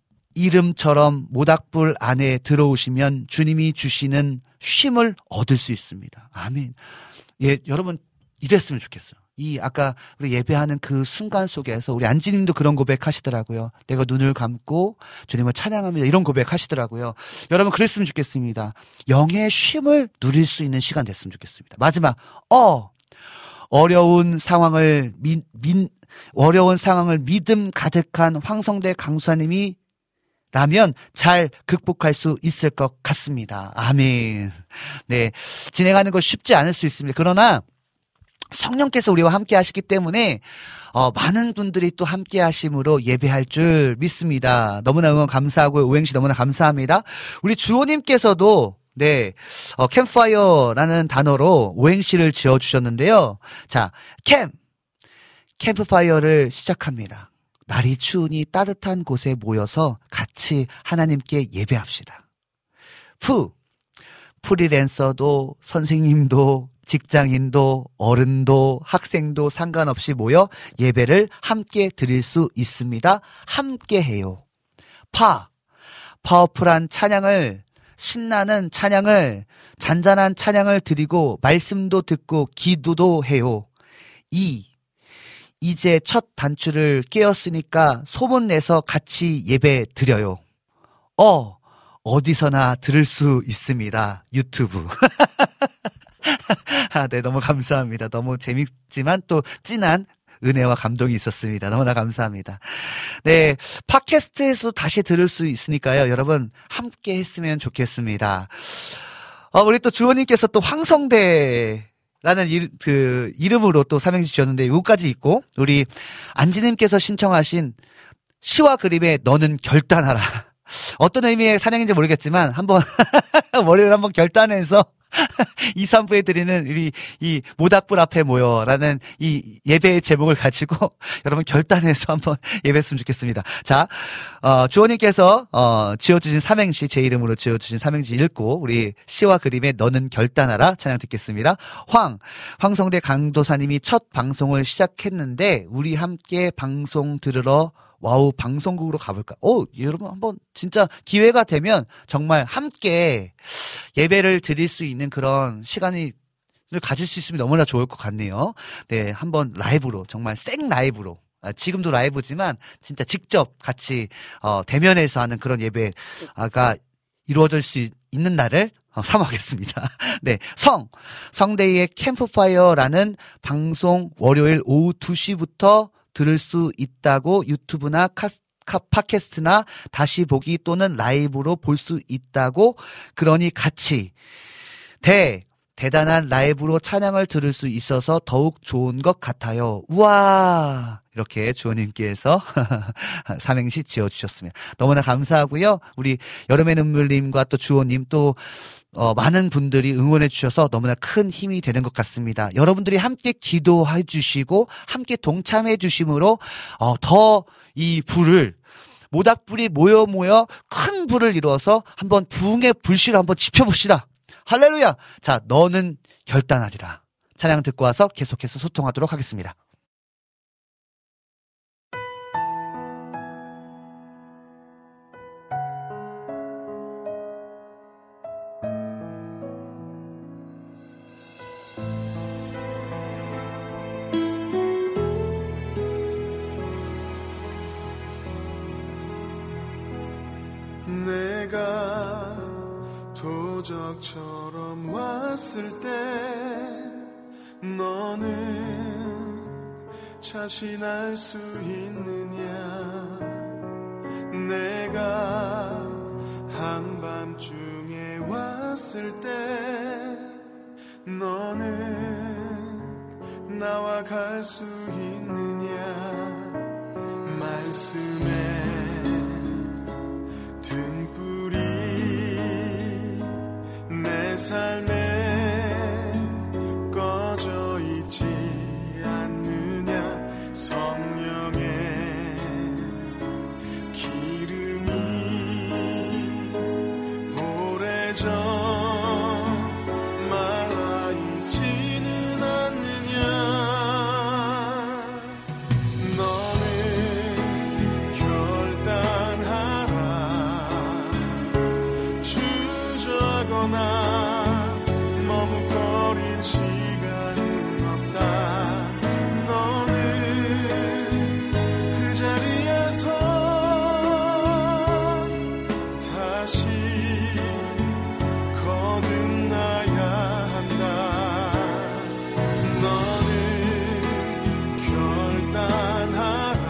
이름처럼 모닥불 안에 들어오시면 주님이 주시는 쉼을 얻을 수 있습니다. 아멘. 예, 여러분 이랬으면 좋겠어요. 이 아까 우리 예배하는 그 순간 속에서 우리 안지님도 그런 고백하시더라고요. 내가 눈을 감고 주님을 찬양합니다. 이런 고백하시더라고요. 여러분 그랬으면 좋겠습니다. 영의 쉼을 누릴 수 있는 시간 됐으면 좋겠습니다. 마지막 어 어려운 상황을 민, 민 어려운 상황을 믿음 가득한 황성대 강수사님이 라면 잘 극복할 수 있을 것 같습니다. 아멘. 네. 진행하는 거 쉽지 않을 수 있습니다. 그러나 성령께서 우리와 함께 하시기 때문에 어, 많은 분들이 또 함께 하심으로 예배할 줄 믿습니다. 너무나 응원 감사하고요. 오행시 너무나 감사합니다. 우리 주호님께서도 네, 어, 캠프파이어라는 단어로 오행시를 지어주셨는데요. 자, 캠! 캠프파이어를 시작합니다. 날이 추우니 따뜻한 곳에 모여서 같이 하나님께 예배합시다. 푸, 프리랜서도 선생님도 직장인도 어른도 학생도 상관없이 모여 예배를 함께 드릴 수 있습니다. 함께 해요. 파, 파워풀한 찬양을, 신나는 찬양을, 잔잔한 찬양을 드리고 말씀도 듣고 기도도 해요. 이, 이제 첫 단추를 깨었으니까 소문내서 같이 예배 드려요. 어, 어디서나 들을 수 있습니다. 유튜브. 아, 네, 너무 감사합니다. 너무 재밌지만 또 찐한 은혜와 감동이 있었습니다. 너무나 감사합니다. 네, 팟캐스트에서 다시 들을 수 있으니까요. 여러분 함께 했으면 좋겠습니다. 어, 우리 또 주호님께서 또 황성대 라는 일, 그 이름으로 또 삼행시 지었는데 이거까지 있고 우리 안지님께서 신청하신 시와 그림에 너는 결단하라. 어떤 의미의 사냥인지 모르겠지만 한번 머리를 한번 결단해서 이, 삼 부에 드리는 우리 이 모닥불 앞에 모여라는 이 예배의 제목을 가지고 여러분 결단해서 한번 예배했으면 좋겠습니다. 자, 어, 주호님께서 어, 지어주신 삼행시 제 이름으로 지어주신 삼행시 읽고 우리 시와 그림에 너는 결단하라 찬양 듣겠습니다. 황, 황성대 강도사님이 첫 방송을 시작했는데 우리 함께 방송 들으러 와우 방송국으로 가볼까? 오, 여러분 한번 진짜 기회가 되면 정말 함께 예배를 드릴 수 있는 그런 시간이 가질 수 있으면 너무나 좋을 것 같네요. 네, 한번 라이브로, 정말 생 라이브로. 아, 지금도 라이브지만 진짜 직접 같이 어, 대면해서 하는 그런 예배가 이루어질 수 있는 날을 어, 사모하겠습니다. 네, 성 성데이의 캠프파이어라는 방송 월요일 오후 두 시부터 들을 수 있다고 유튜브나 카, 카, 팟캐스트나 다시 보기 또는 라이브로 볼 수 있다고. 그러니 같이 대 대단한 라이브로 찬양을 들을 수 있어서 더욱 좋은 것 같아요. 우와, 이렇게 주호님께서 삼행시 지어주셨습니다. 너무나 감사하고요. 우리 여름의 눈물님과 또 주호님 또 어, 많은 분들이 응원해 주셔서 너무나 큰 힘이 되는 것 같습니다. 여러분들이 함께 기도해 주시고 함께 동참해 주심으로 어, 더 이 불을 모닥불이 모여 모여 큰 불을 이루어서 한번 부흥의 불씨를 한번 지펴봅시다. 할렐루야. 자, 너는 결단하리라. 찬양 듣고 와서 계속해서 소통하도록 하겠습니다. 내가 도적처럼 왔을 때 너는 자신할 수 있느냐. 내가 한밤중에 왔을 때 너는 나와 갈 수 있느냐. 말씀에 등불이 내 삶에 꺼져 있지 않느냐. 성령의 기름이 오래전 말라 있지는 않느냐. 너는 결단하라. 주저거나 머뭇거릴 시간은 없다. 너는 그 자리에서 다시 거듭나야 한다. 너는 결단하라.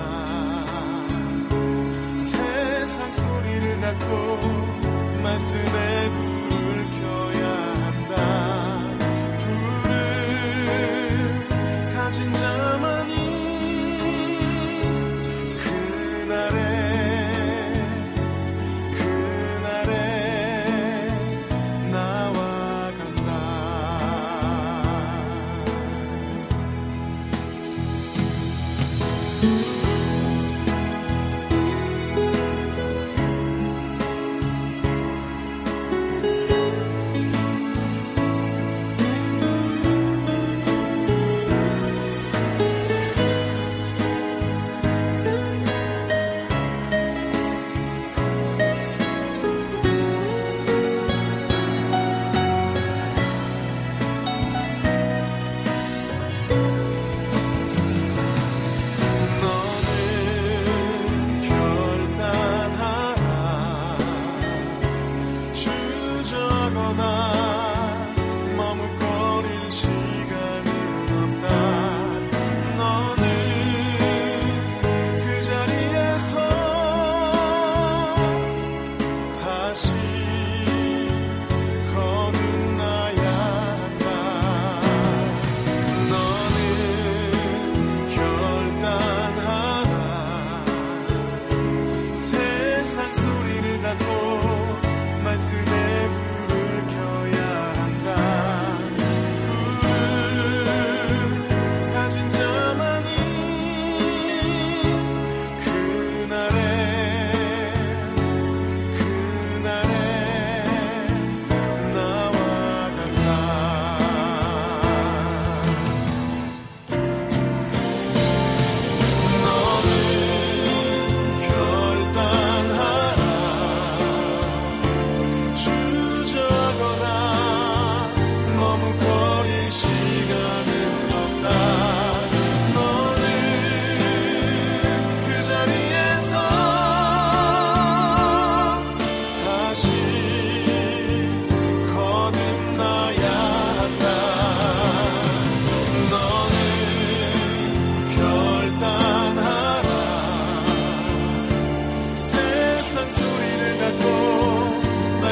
세상 소리를 닫고 말씀에 불을 켜야 한다. 불을 가진 자만이 그날에 그날에 나와 간다.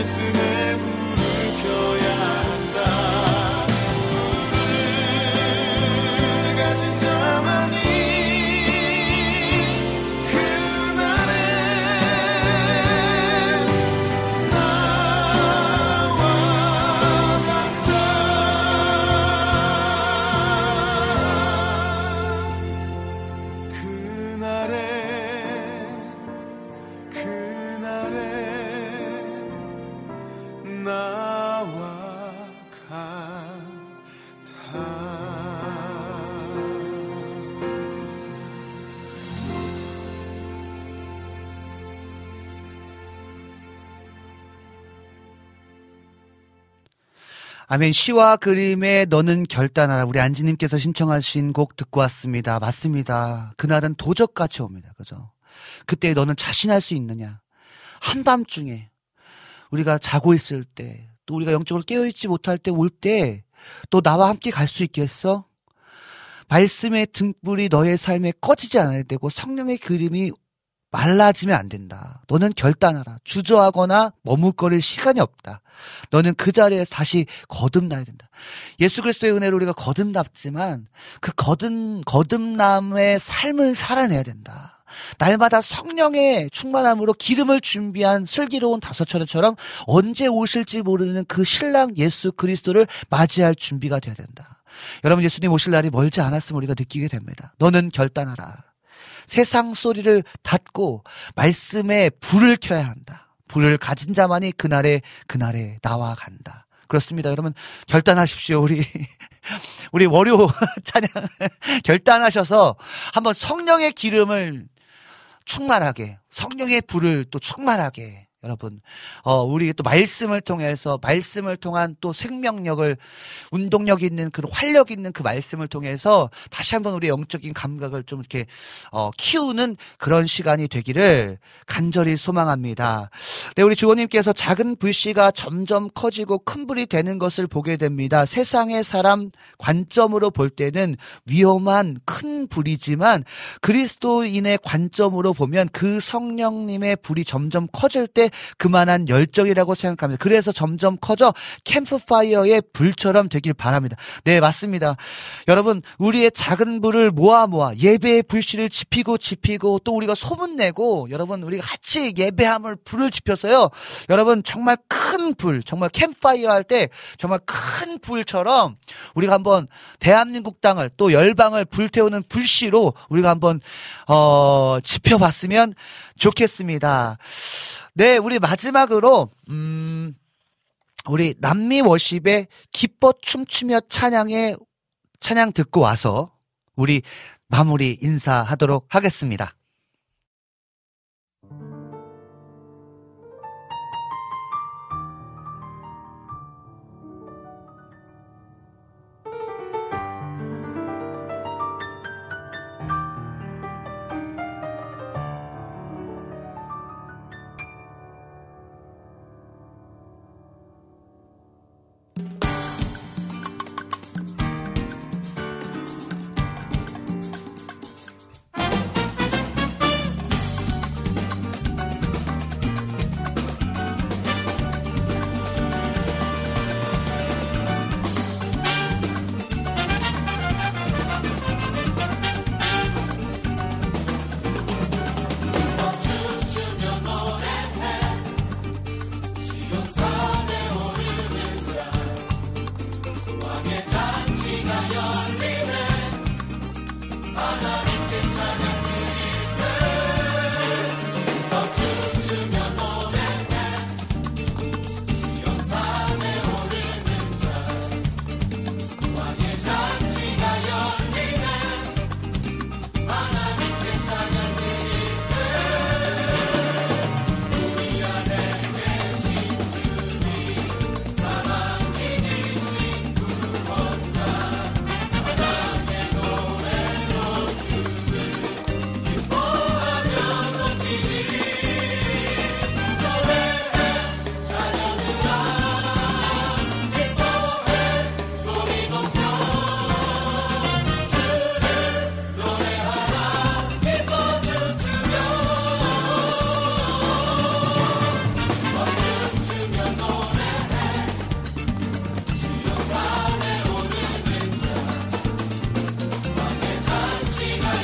가슴에 불을 켜야 한다. 불을 가진 자만이 그날에 나와 간다. 그날에 그날에 나와 간다. 아멘. 시와 그림의 너는 결단하라. 우리 안지님께서 신청하신 곡 듣고 왔습니다. 맞습니다. 그날은 도적같이 옵니다. 그죠? 그때 너는 자신할 수 있느냐? 한밤중에 우리가 자고 있을 때, 또 우리가 영적으로 깨어있지 못할 때 올 때, 또 나와 함께 갈 수 있겠어? 말씀의 등불이 너의 삶에 꺼지지 않아야 되고 성령의 그림이 말라지면 안 된다. 너는 결단하라. 주저하거나 머뭇거릴 시간이 없다. 너는 그 자리에서 다시 거듭나야 된다. 예수 그리스도의 은혜로 우리가 거듭났지만 그 거듭, 거듭남의 삶을 살아내야 된다. 날마다 성령의 충만함으로 기름을 준비한 슬기로운 다섯처럼 언제 오실지 모르는 그 신랑 예수 그리스도를 맞이할 준비가 되어야 된다. 여러분, 예수님 오실 날이 멀지 않았음을 우리가 느끼게 됩니다. 너는 결단하라. 세상 소리를 닫고 말씀에 불을 켜야 한다. 불을 가진 자만이 그날에 그날에 나와 간다. 그렇습니다. 여러분, 결단하십시오. 우리 우리 월요 찬양 결단하셔서 한번 성령의 기름을 충만하게, 성령의 불을 또 충만하게, 여러분, 어, 우리 또 말씀을 통해서, 말씀을 통한 또 생명력을, 운동력 있는 그 활력 있는 그 말씀을 통해서 다시 한번 우리의 영적인 감각을 좀 이렇게, 어, 키우는 그런 시간이 되기를 간절히 소망합니다. 네, 우리 주호님께서 작은 불씨가 점점 커지고 큰 불이 되는 것을 보게 됩니다. 세상의 사람 관점으로 볼 때는 위험한 큰 불이지만 그리스도인의 관점으로 보면 그 성령님의 불이 점점 커질 때 그만한 열정이라고 생각합니다. 그래서 점점 커져 캠프파이어의 불처럼 되길 바랍니다. 네, 맞습니다. 여러분, 우리의 작은 불을 모아 모아 예배의 불씨를 지피고 지피고 또 우리가 소문내고, 여러분, 우리가 같이 예배함을 불을 지펴서요, 여러분, 정말 큰 불, 정말 캠프파이어 할 때 정말 큰 불처럼 우리가 한번 대한민국 땅을 또 열방을 불태우는 불씨로 우리가 한번 어, 지펴봤으면 좋겠습니다. 네, 우리 마지막으로 음, 우리 남미 워십의 기뻐 춤추며 찬양의 찬양 듣고 와서 우리 마무리 인사하도록 하겠습니다.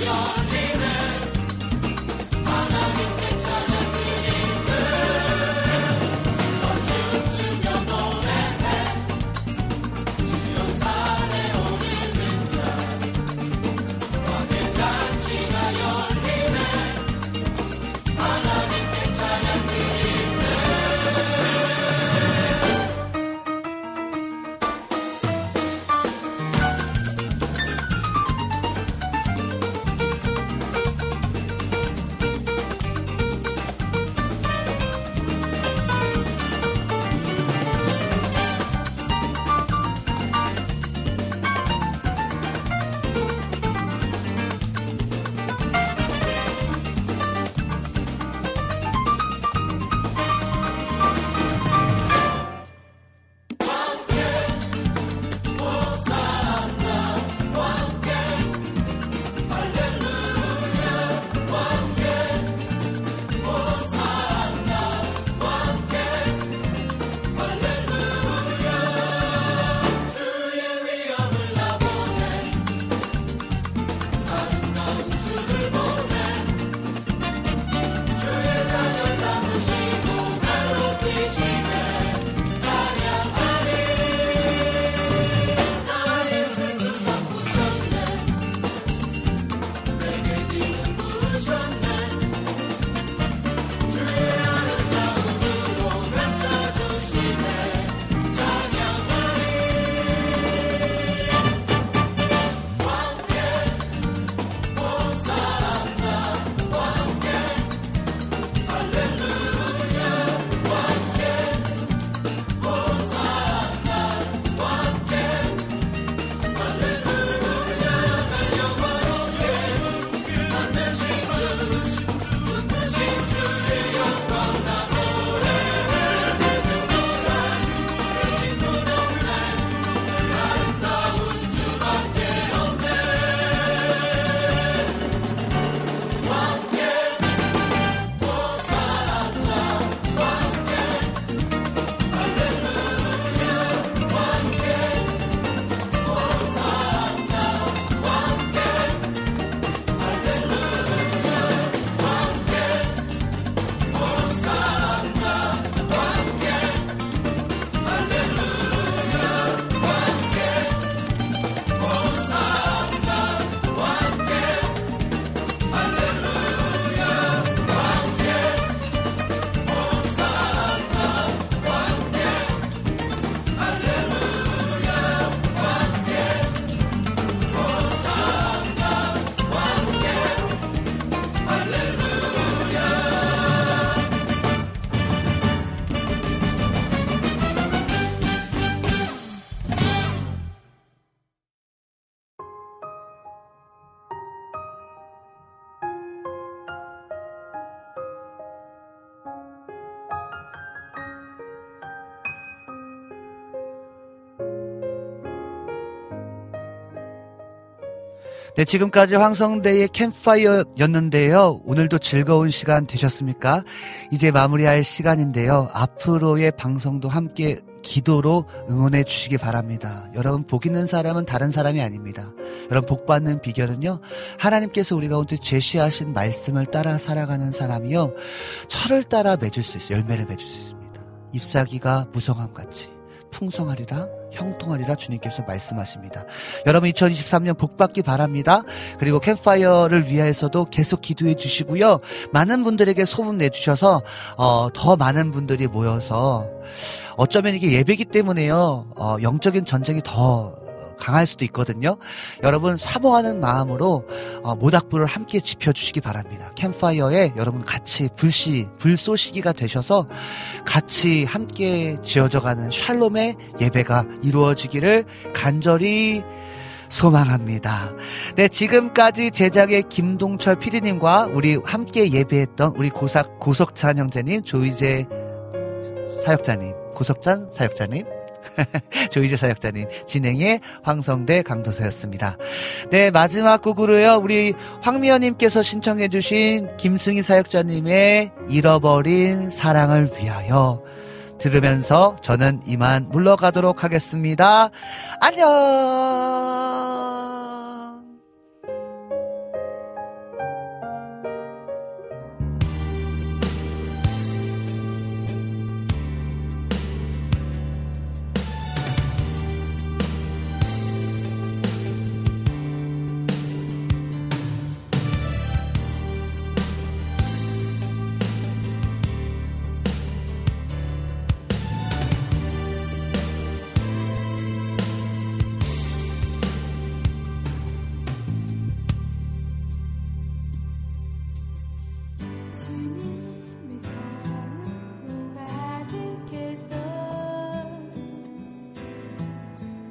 네, 지금까지 황성대의 캠파이어였는데요. 오늘도 즐거운 시간 되셨습니까? 이제 마무리할 시간인데요. 앞으로의 방송도 함께 기도로 응원해 주시기 바랍니다. 여러분, 복 있는 사람은 다른 사람이 아닙니다. 여러분, 복 받는 비결은요, 하나님께서 우리 가운데 제시하신 말씀을 따라 살아가는 사람이요, 철을 따라 맺을 수 있어요. 열매를 맺을 수 있습니다. 잎사귀가 무성함같이 풍성하리라, 형통하리라 주님께서 말씀하십니다. 여러분, 이천이십삼 년 복 받기 바랍니다. 그리고 캠파이어를 위해서도 계속 기도해 주시고요. 많은 분들에게 소문 내주셔서 어, 더 많은 분들이 모여서, 어쩌면 이게 예배기 때문에요, 어, 영적인 전쟁이 더 강할 수도 있거든요. 여러분, 사모하는 마음으로 어, 모닥불을 함께 지펴주시기 바랍니다. 캠파이어에 여러분 같이 불씨, 불쏘시기가 되셔서 같이 함께 지어져가는 샬롬의 예배가 이루어지기를 간절히 소망합니다. 네, 지금까지 제작의 김동철 피디님과 우리 함께 예배했던 우리 고삭, 고석찬 형제님, 조이제 사역자님, 고석찬 사역자님, 조이제 사역자님, 진행의 황성대 강도사였습니다. 네, 마지막 곡으로요, 우리 황미연님께서 신청해주신 김승희 사역자님의 잃어버린 사랑을 위하여 들으면서 저는 이만 물러가도록 하겠습니다. 안녕. 주님의 사랑으로 가득했던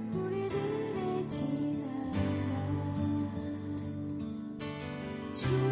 우리들의 지난 날 주